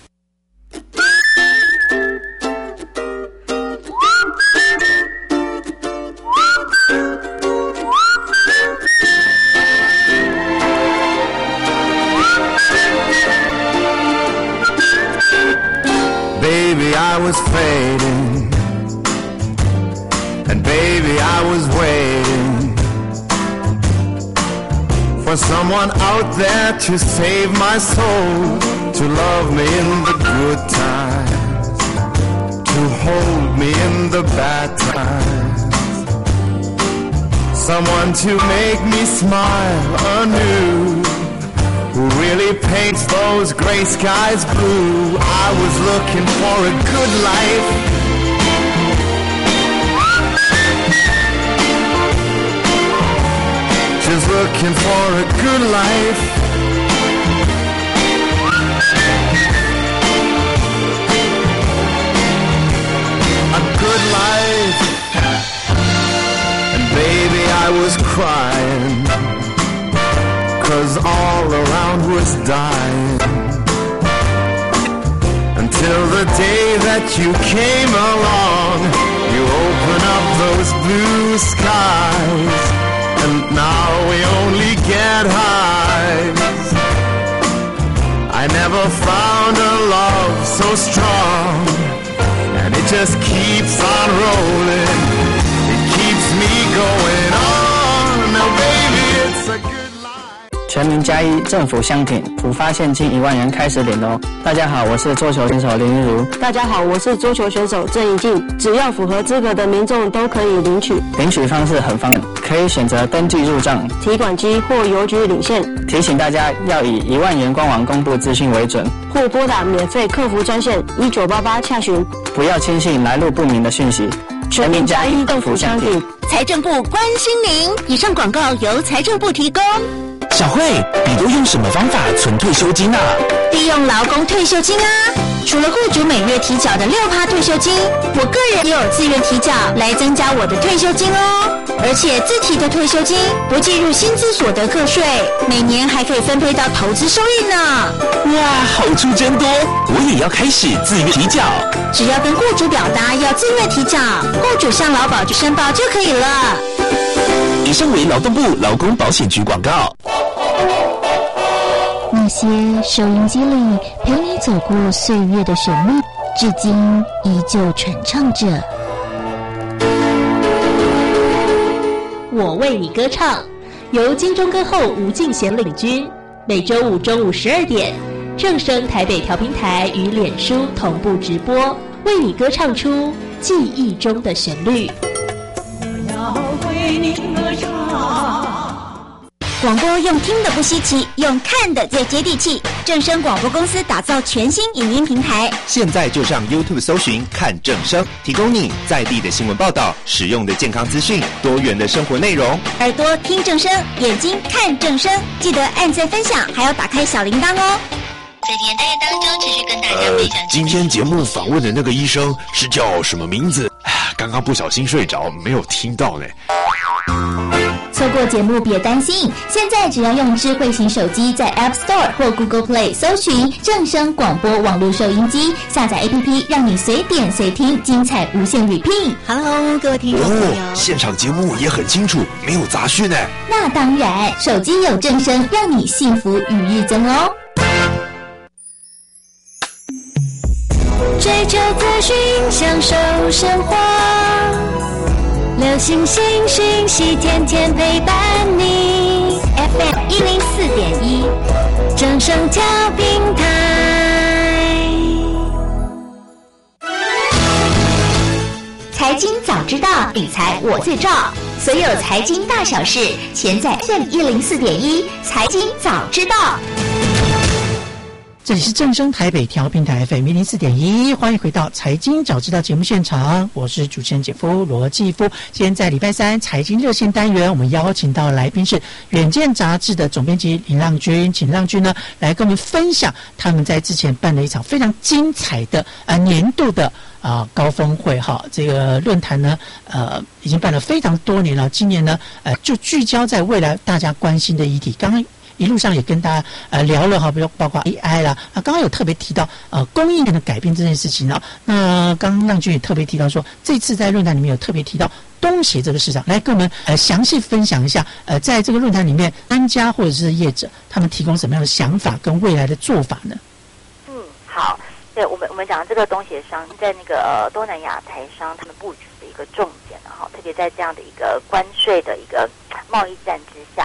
S15: Baby, I was fading, and baby, I was waiting for someone out there to save my soul. to love me in the good times, to hold me in the bad times. Someone to make me smile anew, who really paints those gray skies blue. I was looking for a good life, just looking for a good life. A good life. And baby, I was crying, 'cause all around was dying, until the day that you came along. You opened up those blue skies, and now we only get highs. I never found a love so strong, and it just keeps on rolling. It keeps me going on. Now baby, it's a good life.
S16: 全民加一，政府相挺，普发现金一万元开始领哦！大家好，我是桌球选手林玉如。
S17: 大家好，我是桌球选手郑怡静。只要符合资格的民众都可以领取。
S16: 领取方式很方便，可以选择登记入账、
S17: 提款机或邮局领现。
S16: 提醒大家要以一万元官网公布资讯为准，
S17: 或拨打免费客服专线一九八八洽询。
S16: 不要轻信来路不明的讯息。
S17: 全民加一，政府相挺，
S18: 财政部关心您。以上广告由财政部提供。
S19: 小慧，你都用什么方法存退休金啊？
S18: 利用劳工退休金啊！除了雇主每月提缴的 百分之六 退休金，我个人也有自愿提缴来增加我的退休金哦。而且自提的退休金不计入薪资所得课税，每年还可以分配到投资收益呢。
S19: 哇，好处真多！我也要开始自愿提缴。
S18: 只要跟雇主表达要自愿提缴，雇主向劳保局申报就可以了。
S19: 以上为劳动部劳工保险局广告。
S4: 那些收音机里陪你走过岁月的旋律，至今依旧传唱着。
S9: 我为你歌唱，由金钟歌后吴敬贤领军，每周五中午十二点，正声台北调频台与脸书同步直播，为你歌唱出记忆中的旋律。
S2: 我要为你歌唱。
S18: 广播用听的不稀奇，用看的最接地气。正声广播公司打造全新影音平台，
S20: 现在就上 YouTube 搜寻看正声，提供你在地的新闻报道、实用的健康资讯、多元的生活内容。
S18: 耳朵听正声，眼睛看正声，记得按赞分享，还要打开小铃铛哦。
S21: 在今天单元当中，持续跟大家分享、呃。
S22: 今天节目访问的那个医生是叫什么名字？刚刚不小心睡着，没有听到呢。
S4: 错过节目别担心，现在只要用智慧型手机在 App Store 或 Google Play 搜寻正声广播网络收音机，下载 A P P 让你随点随听，精彩无限 repeat。Hello， 各位听众朋友，
S22: 哦，现场节目也很清楚，没有杂讯呢。
S4: 那当然，手机有正声，让你幸福与日增哦。
S2: 追求资讯，享受生活。流行新讯息，天天陪伴你。
S4: F M 一零四点一，
S2: 正声调频台。
S4: 财经早知道，理财我最照。所有财经大小事，全在 F M 一零四点一，财经早知道。
S7: 这里是正声台北调频台 F M 一零四点一，欢迎回到财经早知道节目现场，我是主持人姐夫罗继夫。今天在礼拜三财经热线单元，我们邀请到的来宾是远见杂志的总编辑林浪君，请浪君呢来跟我们分享他们在之前办了一场非常精彩的呃年度的啊、呃、高峰会哈，这个论坛呢呃已经办了非常多年了，今年呢呃就聚焦在未来大家关心的议题，刚刚一路上也跟大家呃聊了哈，比如包括 A I 啦，啊，刚刚有特别提到呃供应链的改变这件事情啊。那刚刚浪君也特别提到说，这次在论坛里面有特别提到东协这个市场，来跟我们呃详细分享一下呃在这个论坛里面专家或者是业者他们提供什么样的想法跟未来的做法呢？
S8: 嗯，好，对我们我们讲这个东协商在那个呃东南亚台商他们布局的一个重点哈，特别在这样的一个关税的一个贸易战之下。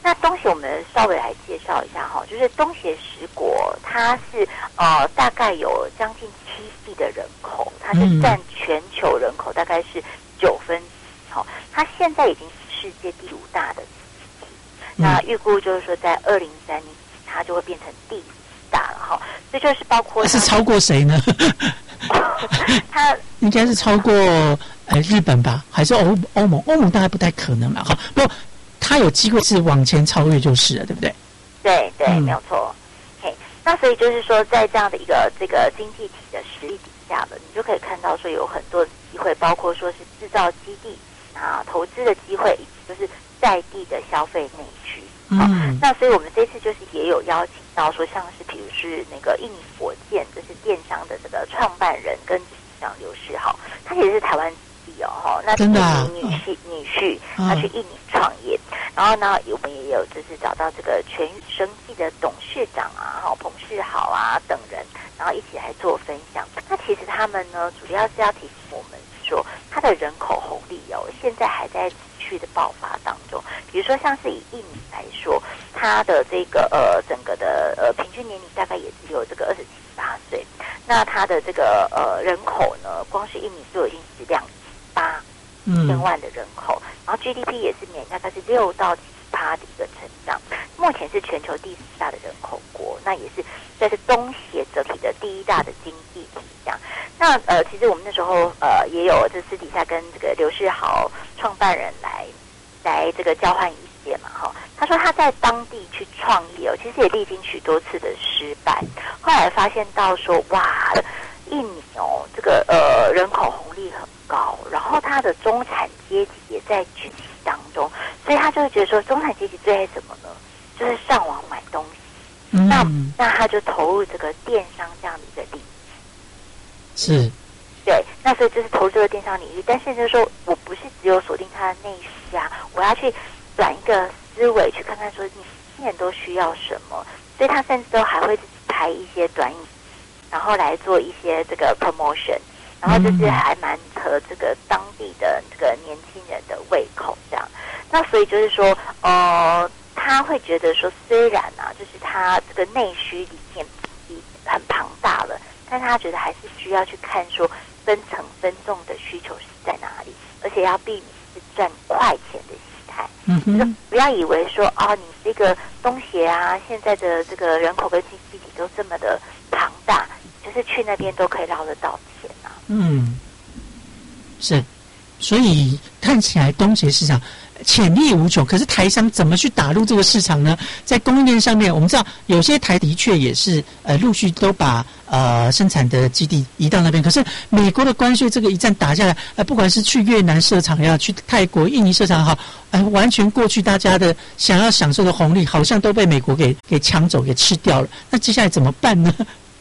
S8: 那东协我们稍微来介绍一下哈，就是东协十国，它是呃大概有将近七亿的人口，它是占全球人口大概是九分之一，哈，它现在已经是世界第五大的经济体，那预估就是说在二零三年它就会变成第五大了哈，这就是包括
S7: 是超过谁呢？
S8: 它
S7: 应该是超过呃日本吧，还是欧欧盟？欧盟大概不太可能了哈，不过它有机会是往前超越就是了，对不对？
S8: 对对，
S7: 嗯、
S8: 没有错。嘿，那所以就是说，在这样的一个这个经济体的实力底下了，你就可以看到说有很多的机会，包括说是制造基地啊、投资的机会，以及就是在地的消费内需。嗯、啊，那所以我们这次就是也有邀请到说，像是比如是那个印尼火箭，就是电商的这个创办人跟执行长刘世豪，他也是台湾籍哦，哈，那印尼女婿女婿，他去印尼创业，然后呢，我们也有就是找到这个全宇生技的董事长啊，哈，彭世豪啊等人，然后一起来做分享。那其实他们呢，主要是要提醒我们说，它的人口红利哦，现在还在持续的爆发当中。比如说，像是以印尼来说，它的这个呃整个的呃平均年龄大概也只有这个二十七八岁。那它的这个呃人口呢，光是印尼就已经是两八千万的人口，嗯、然后 G D P 也是年大概是六到七趴的一个成长。目前是全球第四大的人口国，那也是这是东协整体的第一大的经济体。这样，那呃，其实我们那时候呃也有这私底下跟这个刘世豪创办人来来这个交换意见嘛，哈。他说他在当地去创业哦，其实也历经许多次的失败，后来发现到说哇，印尼哦这个呃人口红利很高，然后它的中产阶级也在崛起当中，所以他就会觉得说中产阶级最爱什么呢？就是上网买东西。嗯、那那他就投入这个电商这样的一个领域。
S7: 是，
S8: 对，那所以这是投入这个电商领域，但是就是说我不是只有锁定它的内需啊，我要去转一个思维去看看说你新人都需要什么，所以他甚至都还会自己拍一些短影，然后来做一些这个 promotion， 然后就是还蛮合这个当地的这个年轻人的胃口这样。那所以就是说，呃，他会觉得说，虽然啊，就是他这个内需里面很庞大了。但是他觉得还是需要去看说分层分众的需求是在哪里，而且要避免是赚快钱的心态。嗯哼，就是不要以为说啊，你这个东协啊，现在的这个人口跟经济体都这么的庞大，就是去那边都可以捞得到钱啊。
S7: 嗯，是，所以看起来东协市场潜力无穷，可是台商怎么去打入这个市场呢？在供应链上面，我们知道有些台的确也是呃陆续都把呃生产的基地移到那边，可是美国的关税这个一战打下来，呃不管是去越南设厂也好，去泰国、印尼设厂也好，呃完全过去大家的想要享受的红利，好像都被美国给给抢走、给吃掉了。那接下来怎么办呢？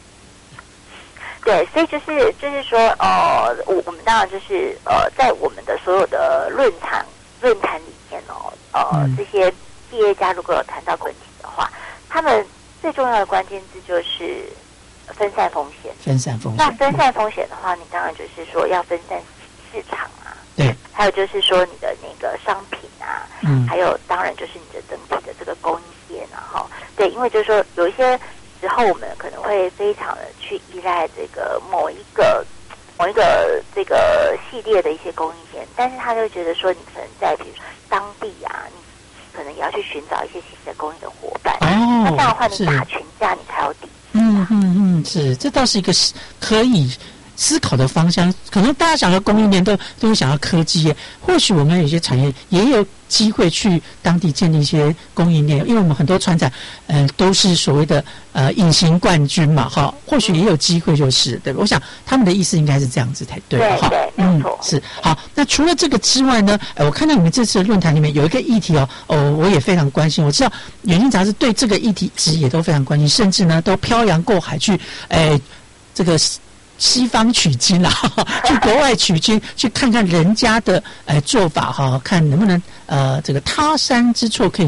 S8: 对，所以就是就是说，呃，我我们当然就是呃，在我们的所有的论坛论坛里面哦，呃，嗯、这些企业家如果有谈到问题的话，他们最重要的关键字就是分散风险。
S7: 分散风险。
S8: 那分散风险的话，你当然就是说要分散市场啊，
S7: 对，
S8: 还有就是说你的那个商品啊，嗯，还有当然就是你的整体的这个供应链啊，哈，对，因为就是说有一些时候我们可能会非常的去依赖这个某一个。某一个这个系列的一些供应链，但是他就觉得说，你可能在比如说当地啊，你可能也要去寻找一些新的供应的伙伴。哦，那这样的话，你打群架，你才有底。
S7: 嗯嗯嗯，是，这倒是一个可以思考的方向。可能大家想要供应链都都会想要科技业，或许我们有些产业也有机会去当地建立一些供应链，因为我们很多船长，呃，都是所谓的呃隐形冠军嘛，哈，或许也有机会，就是对吧？我想他们的意思应该是这样子才对，
S8: 哈，对，
S7: 嗯，是好。那除了这个之外呢，呃，我看到你们这次的论坛里面有一个议题哦，哦，我也非常关心。我知道远近杂志对这个议题其实也都非常关心，甚至呢都漂洋过海去，哎，这个。西方取经啦，去国外取经，去看看人家的呃做法哈，看能不能呃这个他山之错可以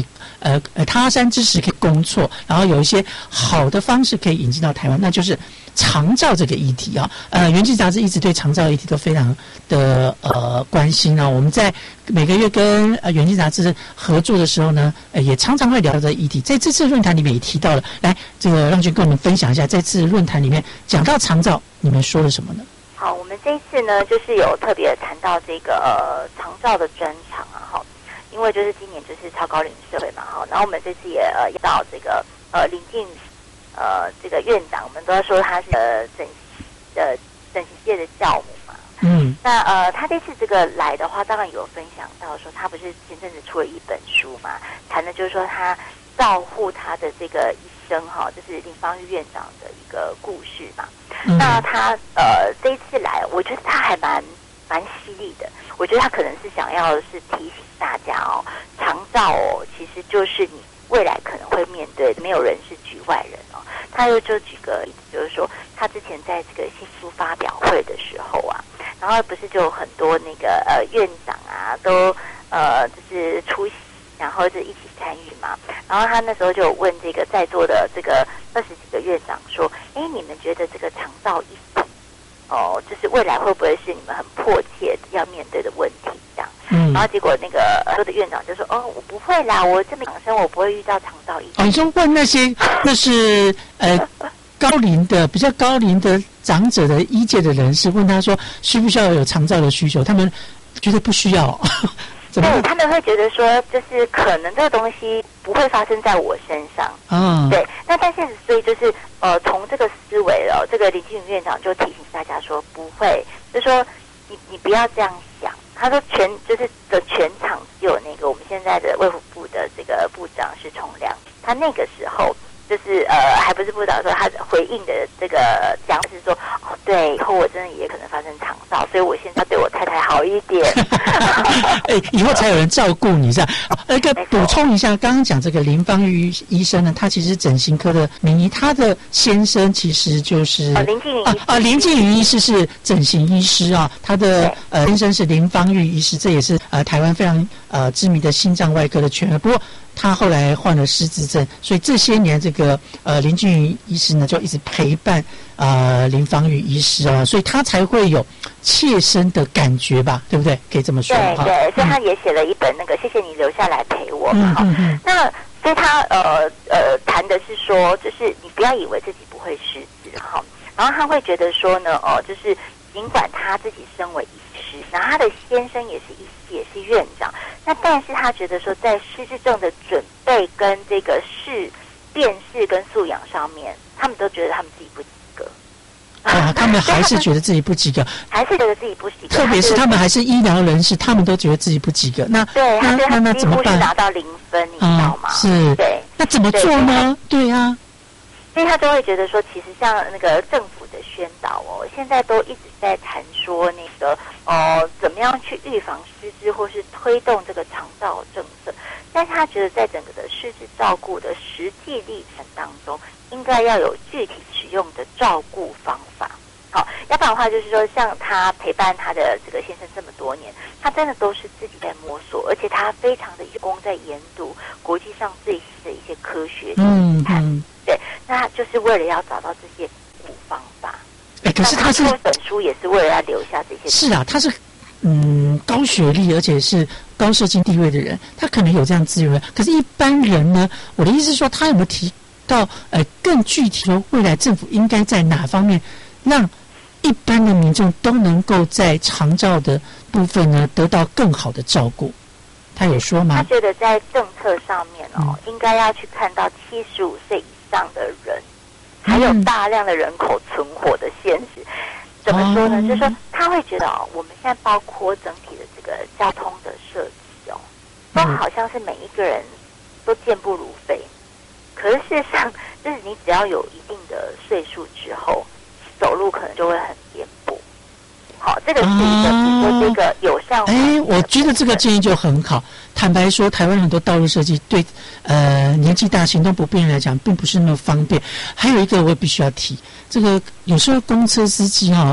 S7: 呃呃他山之石可以攻错，然后有一些好的方式可以引进到台湾，那就是长照这个议题啊。呃，元气杂志一直对长照议题都非常的呃关心啊。我们在每个月跟呃元气杂志合作的时候呢，呃也常常会聊到这个议题。在这次论坛里面也提到了，来，这个让君跟我们分享一下，这次论坛里面讲到长照，你们说了什么呢？
S8: 好，我们这一次呢，就是有特别谈到这个呃长照的专场啊，哈，因为就是今年就是超高龄社会嘛，哈，然后我们这次也呃要到这个呃林静呃这个院长，我们都要说他是呃整呃整形界的教母嘛，嗯，那呃他这次这个来的话，当然有分享到说他不是前阵子出了一本书嘛，谈的就是说他照顾他的这个医生哈，就是林芳玉院长的一个故事嘛。嗯、那他呃这一次来，我觉得他还蛮蛮犀利的。我觉得他可能是想要的是提醒大家哦，长照哦，其实就是你未来可能会面对，没有人是局外人哦。他又就举个例子，就是说他之前在这个新书发表会的时候啊，然后不是就有很多那个呃院长啊都呃就是出席。然后就一起参与嘛，然后他那时候就有问这个在座的这个二十几个院长说：“哎，你们觉得这个长照议题，哦，就是未来会不会是你们很迫切要面对的问题？”这样，嗯，然后结果那个所有的院长就说：“哦，我不会啦，我这么养生，我不会遇到长照议题。”
S7: 哦，你说问那些那是呃高龄的比较高龄的长者的医界的人士，问他说需不需要有长照的需求，他们觉得不需要。
S8: 对，他们会觉得说，就是可能这个东西不会发生在我身上。嗯，对。那但是所以就是呃，从这个思维哦，这个林静云院长就提醒大家说，不会，就说你你不要这样想。他说全就是的全场只有那个我们现在的卫福部的这个部长是崇良，他那个时候。就是呃，还不是部长说他回应的这个讲是说，哦，对，以后我真的也可能发生肠道，所以我现在对我太太好一点。
S7: 哎，以后才有人照顾你，这样。那个补充一下，刚刚讲这个林芳玉医生呢，他其实整形科的名医，他的先生其实就是
S8: 哦林静云
S7: 啊啊林静云医师是整形医师啊，他的呃先生是林芳玉医师，这也是呃台湾非常呃知名的心脏外科的权威。不过他后来患了失智症，所以这些年这个呃林俊云医师呢就一直陪伴呃林芳玉医师啊，所以他才会有切身的感觉吧，对不对？可以这么说。
S8: 对对，所以他也写了一本那个《谢谢你留下来陪我》嘛。嗯嗯。那所以他呃呃谈的是说，就是你不要以为自己不会失智哈，然后他会觉得说呢，哦，就是尽管他自己身为医师，然后他的先生也是医师，也是院长。那但是他觉得说，在失智症的准备跟这个视辨识跟素养上面，他们都觉得他们自己不及格。
S7: 啊，他们还是觉得自己不及格，
S8: 还是觉得自己不及格。
S7: 特别是他们还是医疗人士，他们都觉得自己不及格。那
S8: 对，
S7: 那那那怎么办？
S8: 拿到零分，你知道吗？
S7: 是，
S8: 对。
S7: 那怎么做呢？对啊，
S8: 所以他就会觉得说，其实像那个政府的宣导哦，现在都一直在谈说那个呃，怎么样去预防失智，或是推动这个长照政策。但是他觉得，在整个的失智照顾的实际历程当中，应该要有具体使用的照顾方法。好，要不然的话，就是说，像他陪伴他的这个先生这么多年，他真的都是自己在摸索，而且他非常的用功在研读国际上最新的一些科学
S7: 嗯嗯，
S8: 对，那就是为了要找到这些古方法。
S7: 哎，可是他是
S8: 这本书也是为了要留下这些。
S7: 是啊，他是嗯高学历，而且是高社经地位的人，他可能有这样资源。可是，一般人呢？我的意思是说，他有没有提到呃更具体说，未来政府应该在哪方面让一般的民众都能够在长照的部分呢得到更好的照顾？他有说吗？
S8: 他觉得在政策上面哦，嗯、应该要去看到七十五岁以上的人，还有大量的人口存活的现实。嗯、怎么说呢？哦、就是说他会觉得哦，我们现在包括整体的这个交通的设计哦，都好像是每一个人都健步如飞。可是事实上，就是你只要有一定的岁数之后，走路可能就会很颠簸。好，这个是一个，比如说这个友善。
S7: 哎，我觉得这个建议就很好。坦白说，台湾很多道路设计对呃年纪大、行动不便来讲，并不是那么方便。还有一个我也必须要提，这个有时候公车司机哈、哦，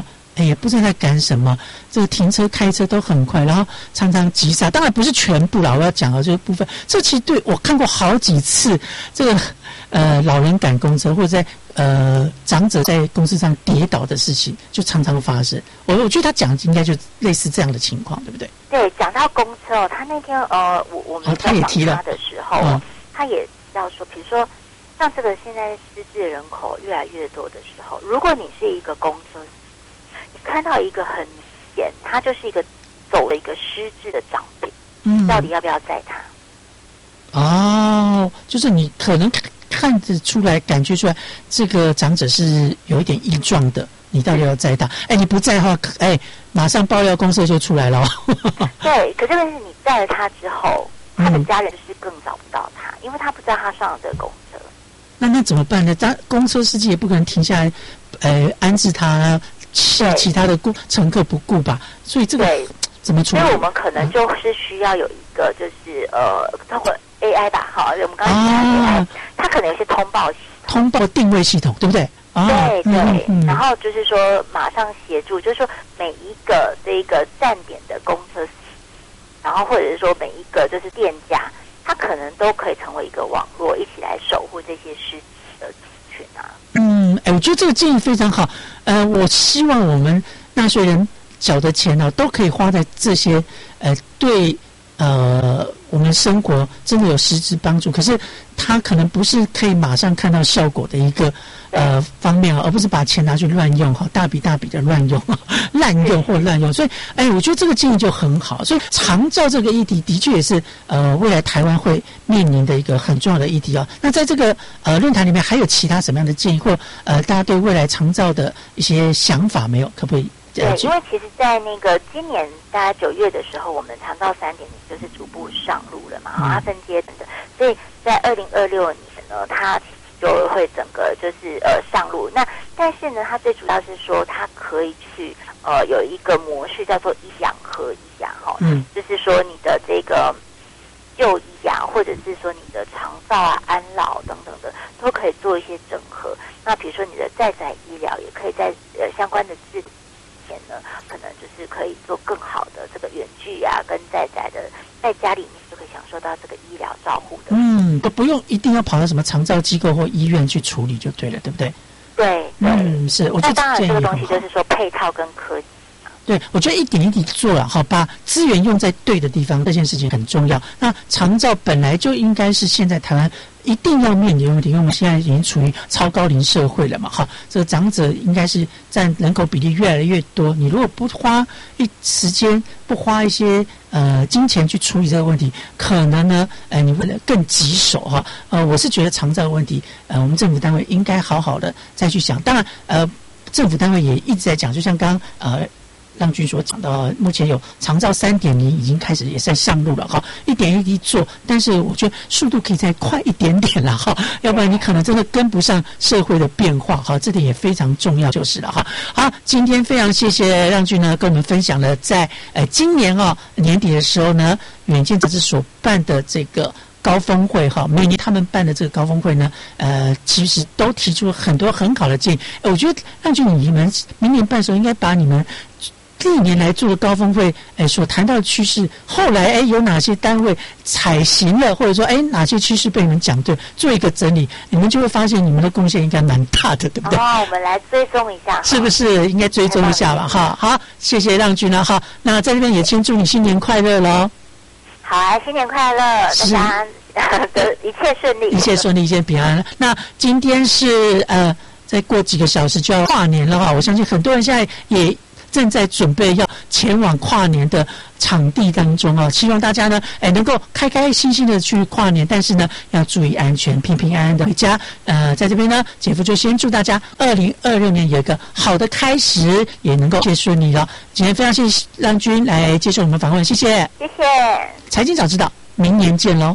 S7: 哎，也不知道在赶什么，这个停车开车都很快，然后常常急刹。当然不是全部啦，我要讲的这个部分，这其实对我看过好几次，这个呃老人赶公车或者在呃长者在公车上跌倒的事情，就常常发生。我我觉得他讲应该就类似这样的情况，对不对？
S8: 对，讲到公车哦，他那天呃，我我们在访他的时候，哦、他也要说，比如说像这个现在失智人口越来越多的时候，如果你是一个公车，你看到一个很明显，他就是一个走了一个失智的长辈，嗯，到底要不要载他？
S7: 哦，就是你可能看得出来、感觉出来，这个长者是有一点异状的。你到底要载他？哎，你不载的话，哎，马上爆料公社就出来了。
S8: 对，可是问题是你载了他之后，他的家人就是更找不到他，因为他不知道他上了这个公车。
S7: 那那怎么办呢？他公车司机也不可能停下来，呃，安置他，其其他的顾乘客不顾吧？所以这个怎么处理？
S8: 所以我们可能就是需要有一个，就是呃，包括 A I 吧，好，我们刚才讲 A I，、啊、它可能有些通报系统、
S7: 通报定位系统，对不对？
S8: 啊、对对、嗯嗯，然后就是说马上协助，就是说每一个这个站点的公车，然后或者是说每一个就是店家，它可能都可以成为一个网络，一起来守护这些失智的群啊。
S7: 嗯，哎，我觉得这个建议非常好。呃，我希望我们纳税人缴的钱呢、啊，都可以花在这些呃对呃我们生活真的有实质帮助。可是它可能不是可以马上看到效果的一个。呃，方面啊，而不是把钱拿去乱用哈，大笔大笔的乱用、滥用或乱用。所以，哎，我觉得这个建议就很好。所以，长照这个议题的确也是呃，未来台湾会面临的一个很重要的议题哦。那在这个呃论坛里面，还有其他什么样的建议，或呃，大家对未来长照的一些想法没有？可不可以？
S8: 对，因为其实，在那个今年大概九月的时候，我们长照三点零就是逐步上路了嘛，它分阶段的，所以在二零二六年呢，它就会整个就是呃上路。那但是呢，它最主要是说它可以去呃有一个模式叫做医养合医啊，哈，嗯，就是说你的这个就医啊，或者是说你的长照啊、安老等等的，都可以做一些整合。那比如说你的在宅医疗，也可以在呃相关的治前呢，可能就是可以做更好的这个远距啊，跟在宅的在家里面就可以享受到这个医疗照护的。
S7: 嗯，都不用一定要跑到什么长照机构或医院去处理就对了，对不对？
S8: 对，
S7: 嗯，是。我觉得
S8: 那当然这个东西就是说配套跟科技。
S7: 对，我觉得一点一滴做了，好，把资源用在对的地方，这件事情很重要。那长照本来就应该是现在台湾一定要面临的问题，因为我们现在已经处于超高龄社会了嘛，哈，这个长者应该是占人口比例越来越多。你如果不花一时间，不花一些呃金钱去处理这个问题，可能呢，呃，你为了更棘手哈，呃，我是觉得长照的问题，呃，我们政府单位应该好好的再去想。当然，呃，政府单位也一直在讲，就像刚刚呃。让君所讲到，目前有长照三点零已经开始也在上路了哈，一点一滴做，但是我觉得速度可以再快一点点了哈，要不然你可能真的跟不上社会的变化哈，这点也非常重要就是了哈。好，今天非常谢谢让君呢跟我们分享了在呃今年哦年底的时候呢，远见杂志所办的这个。高峰会哈，每年他们办的这个高峰会呢，呃，其实都提出了很多很好的建议。我觉得让君你们明年办的时候，应该把你们历年来做的高峰会，哎，所谈到的趋势，后来哎有哪些单位采行了，或者说哎哪些趋势被你们讲对，做一个整理，你们就会发现你们的贡献应该蛮大的，对不对？
S8: 哦，我们来追踪一下，
S7: 是不是应该追踪一下吧？哈，好，谢谢让君了哈。那在这边也先祝你新年快乐喽。
S8: 好啊，新年快乐，大家的一切顺利，
S7: 一切顺利，一切平安。那今天是呃，再过几个小时就要跨年了哈，我相信很多人现在也正在准备要前往跨年的场地当中啊，希望大家呢，哎，能够开开心心的去跨年，但是呢，要注意安全，平平安安的回家。呃，在这边呢，姐夫就先祝大家二零二六年有一个好的开始，也能够一切顺利了。今天非常谢谢让君来接受我们访问，谢谢，
S8: 谢谢。
S7: 财经早知道，明年见喽。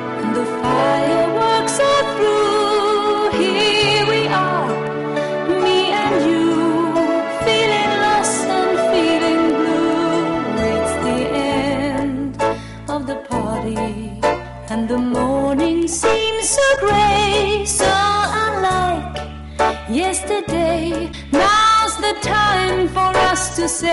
S2: Fireworks are through, here we are, me yesterday. Now's the time for us to say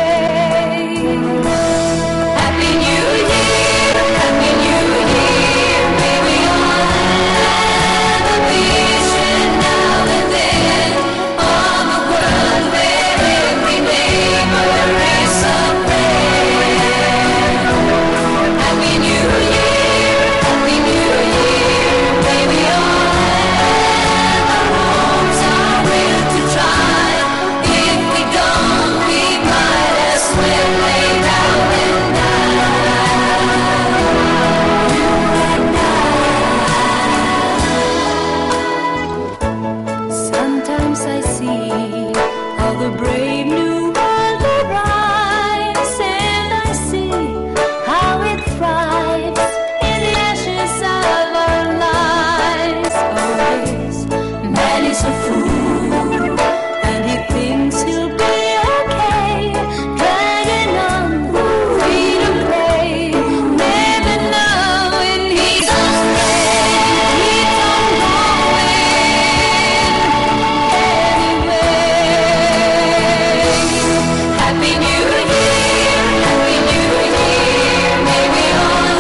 S2: Happy New Year, Happy New Year. May we all have a vision now and then of a world where every neighbor is a friend. Happy New Year, Happy New Year. May we all have our homes, our will to try. If we don't, we might as well lay down and die. Sometimes I see all the brave new world arise, and I see how it thrives in the ashes of our lives. Oh yes, man is a fool, and he thinks he'll be okay, dragging on feet of prey, never knowing he's afraid. Keeps on going anyway. Happy New Year, Happy New Year. May we all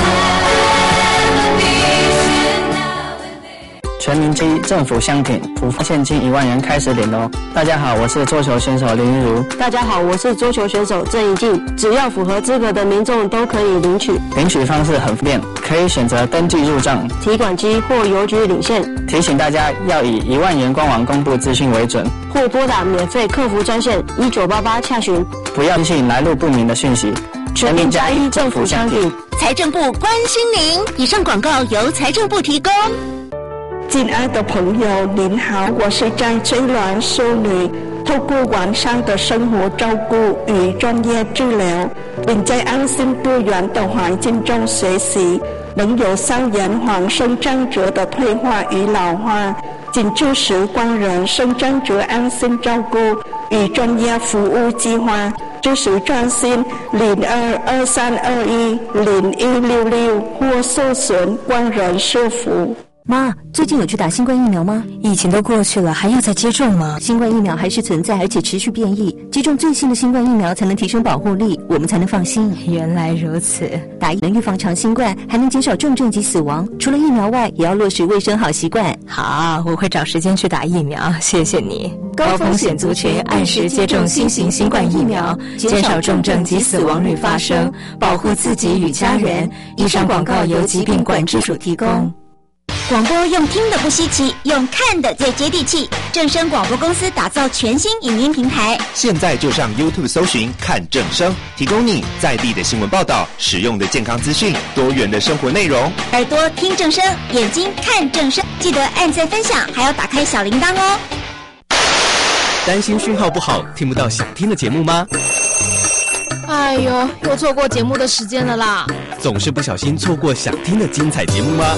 S2: have a vision now and then.
S16: 全民基政府相挺，普发现金一万元开始领哦。大家好，我是桌球选手林玉如。
S17: 大家好，我是桌球选手郑怡静。只要符合资格的民众都可以领取
S16: 领取方式很方便，可以选择登记入账、
S17: 提款机或邮局领现，
S16: 提醒大家要以一万元官网公布资讯为准，
S17: 或拨打免费客服专线一九八八洽询。
S16: 不要相信来路不明的讯息。全民加一，政府相挺。
S18: 财政部关心您。以上广告由财政部提供。
S13: 亲爱的朋友，您好，我是张翠鸾淑女。透过完善的生活照顾与专业治疗，并在安心多元的环境中学习，能有效延缓生长者的退化与老化。请支持光仁生长者安心照顾与专业服务计划，支持专线零二二三二一零一六六或搜寻光仁社福。
S11: 妈，最近有去打新冠疫苗吗？疫情都过去了，还要再接种吗？新冠疫苗还是存在，而且持续变异。接种最新的新冠疫苗才能提升保护力，我们才能放心。原来如此，打疫能预防长新冠，还能减少重症及死亡。除了疫苗外，也要落实卫生好习惯。好，我会找时间去打疫苗，谢谢你。高风险族群按时接种新型新冠疫苗，减少重症及死亡率发生，保护自己与家人。以上广告由疾病管制署提供。
S18: 广播用听的不稀奇，用看的最接地气。正声广播公司打造全新影音平台，
S20: 现在就上 YouTube 搜寻看正声，提供你在地的新闻报道、实用的健康资讯、多元的生活内容。
S18: 耳朵听正声，眼睛看正声，记得按赞分享，还要打开小铃铛哦。
S19: 担心讯号不好，听不到想听的节目吗？
S1: 哎呦，又错过节目的时间了啦！
S19: 总是不小心错过想听的精彩节目吗？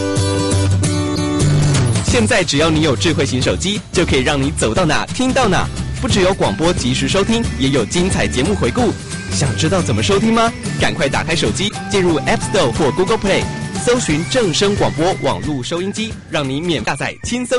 S19: 现在只要你有智慧型手机，就可以让你走到哪听到哪。不只有广播及时收听，也有精彩节目回顾。想知道怎么收听吗？赶快打开手机，进入 App Store 或 Google Play， 搜寻正声广播网络收音机，让你免下载轻松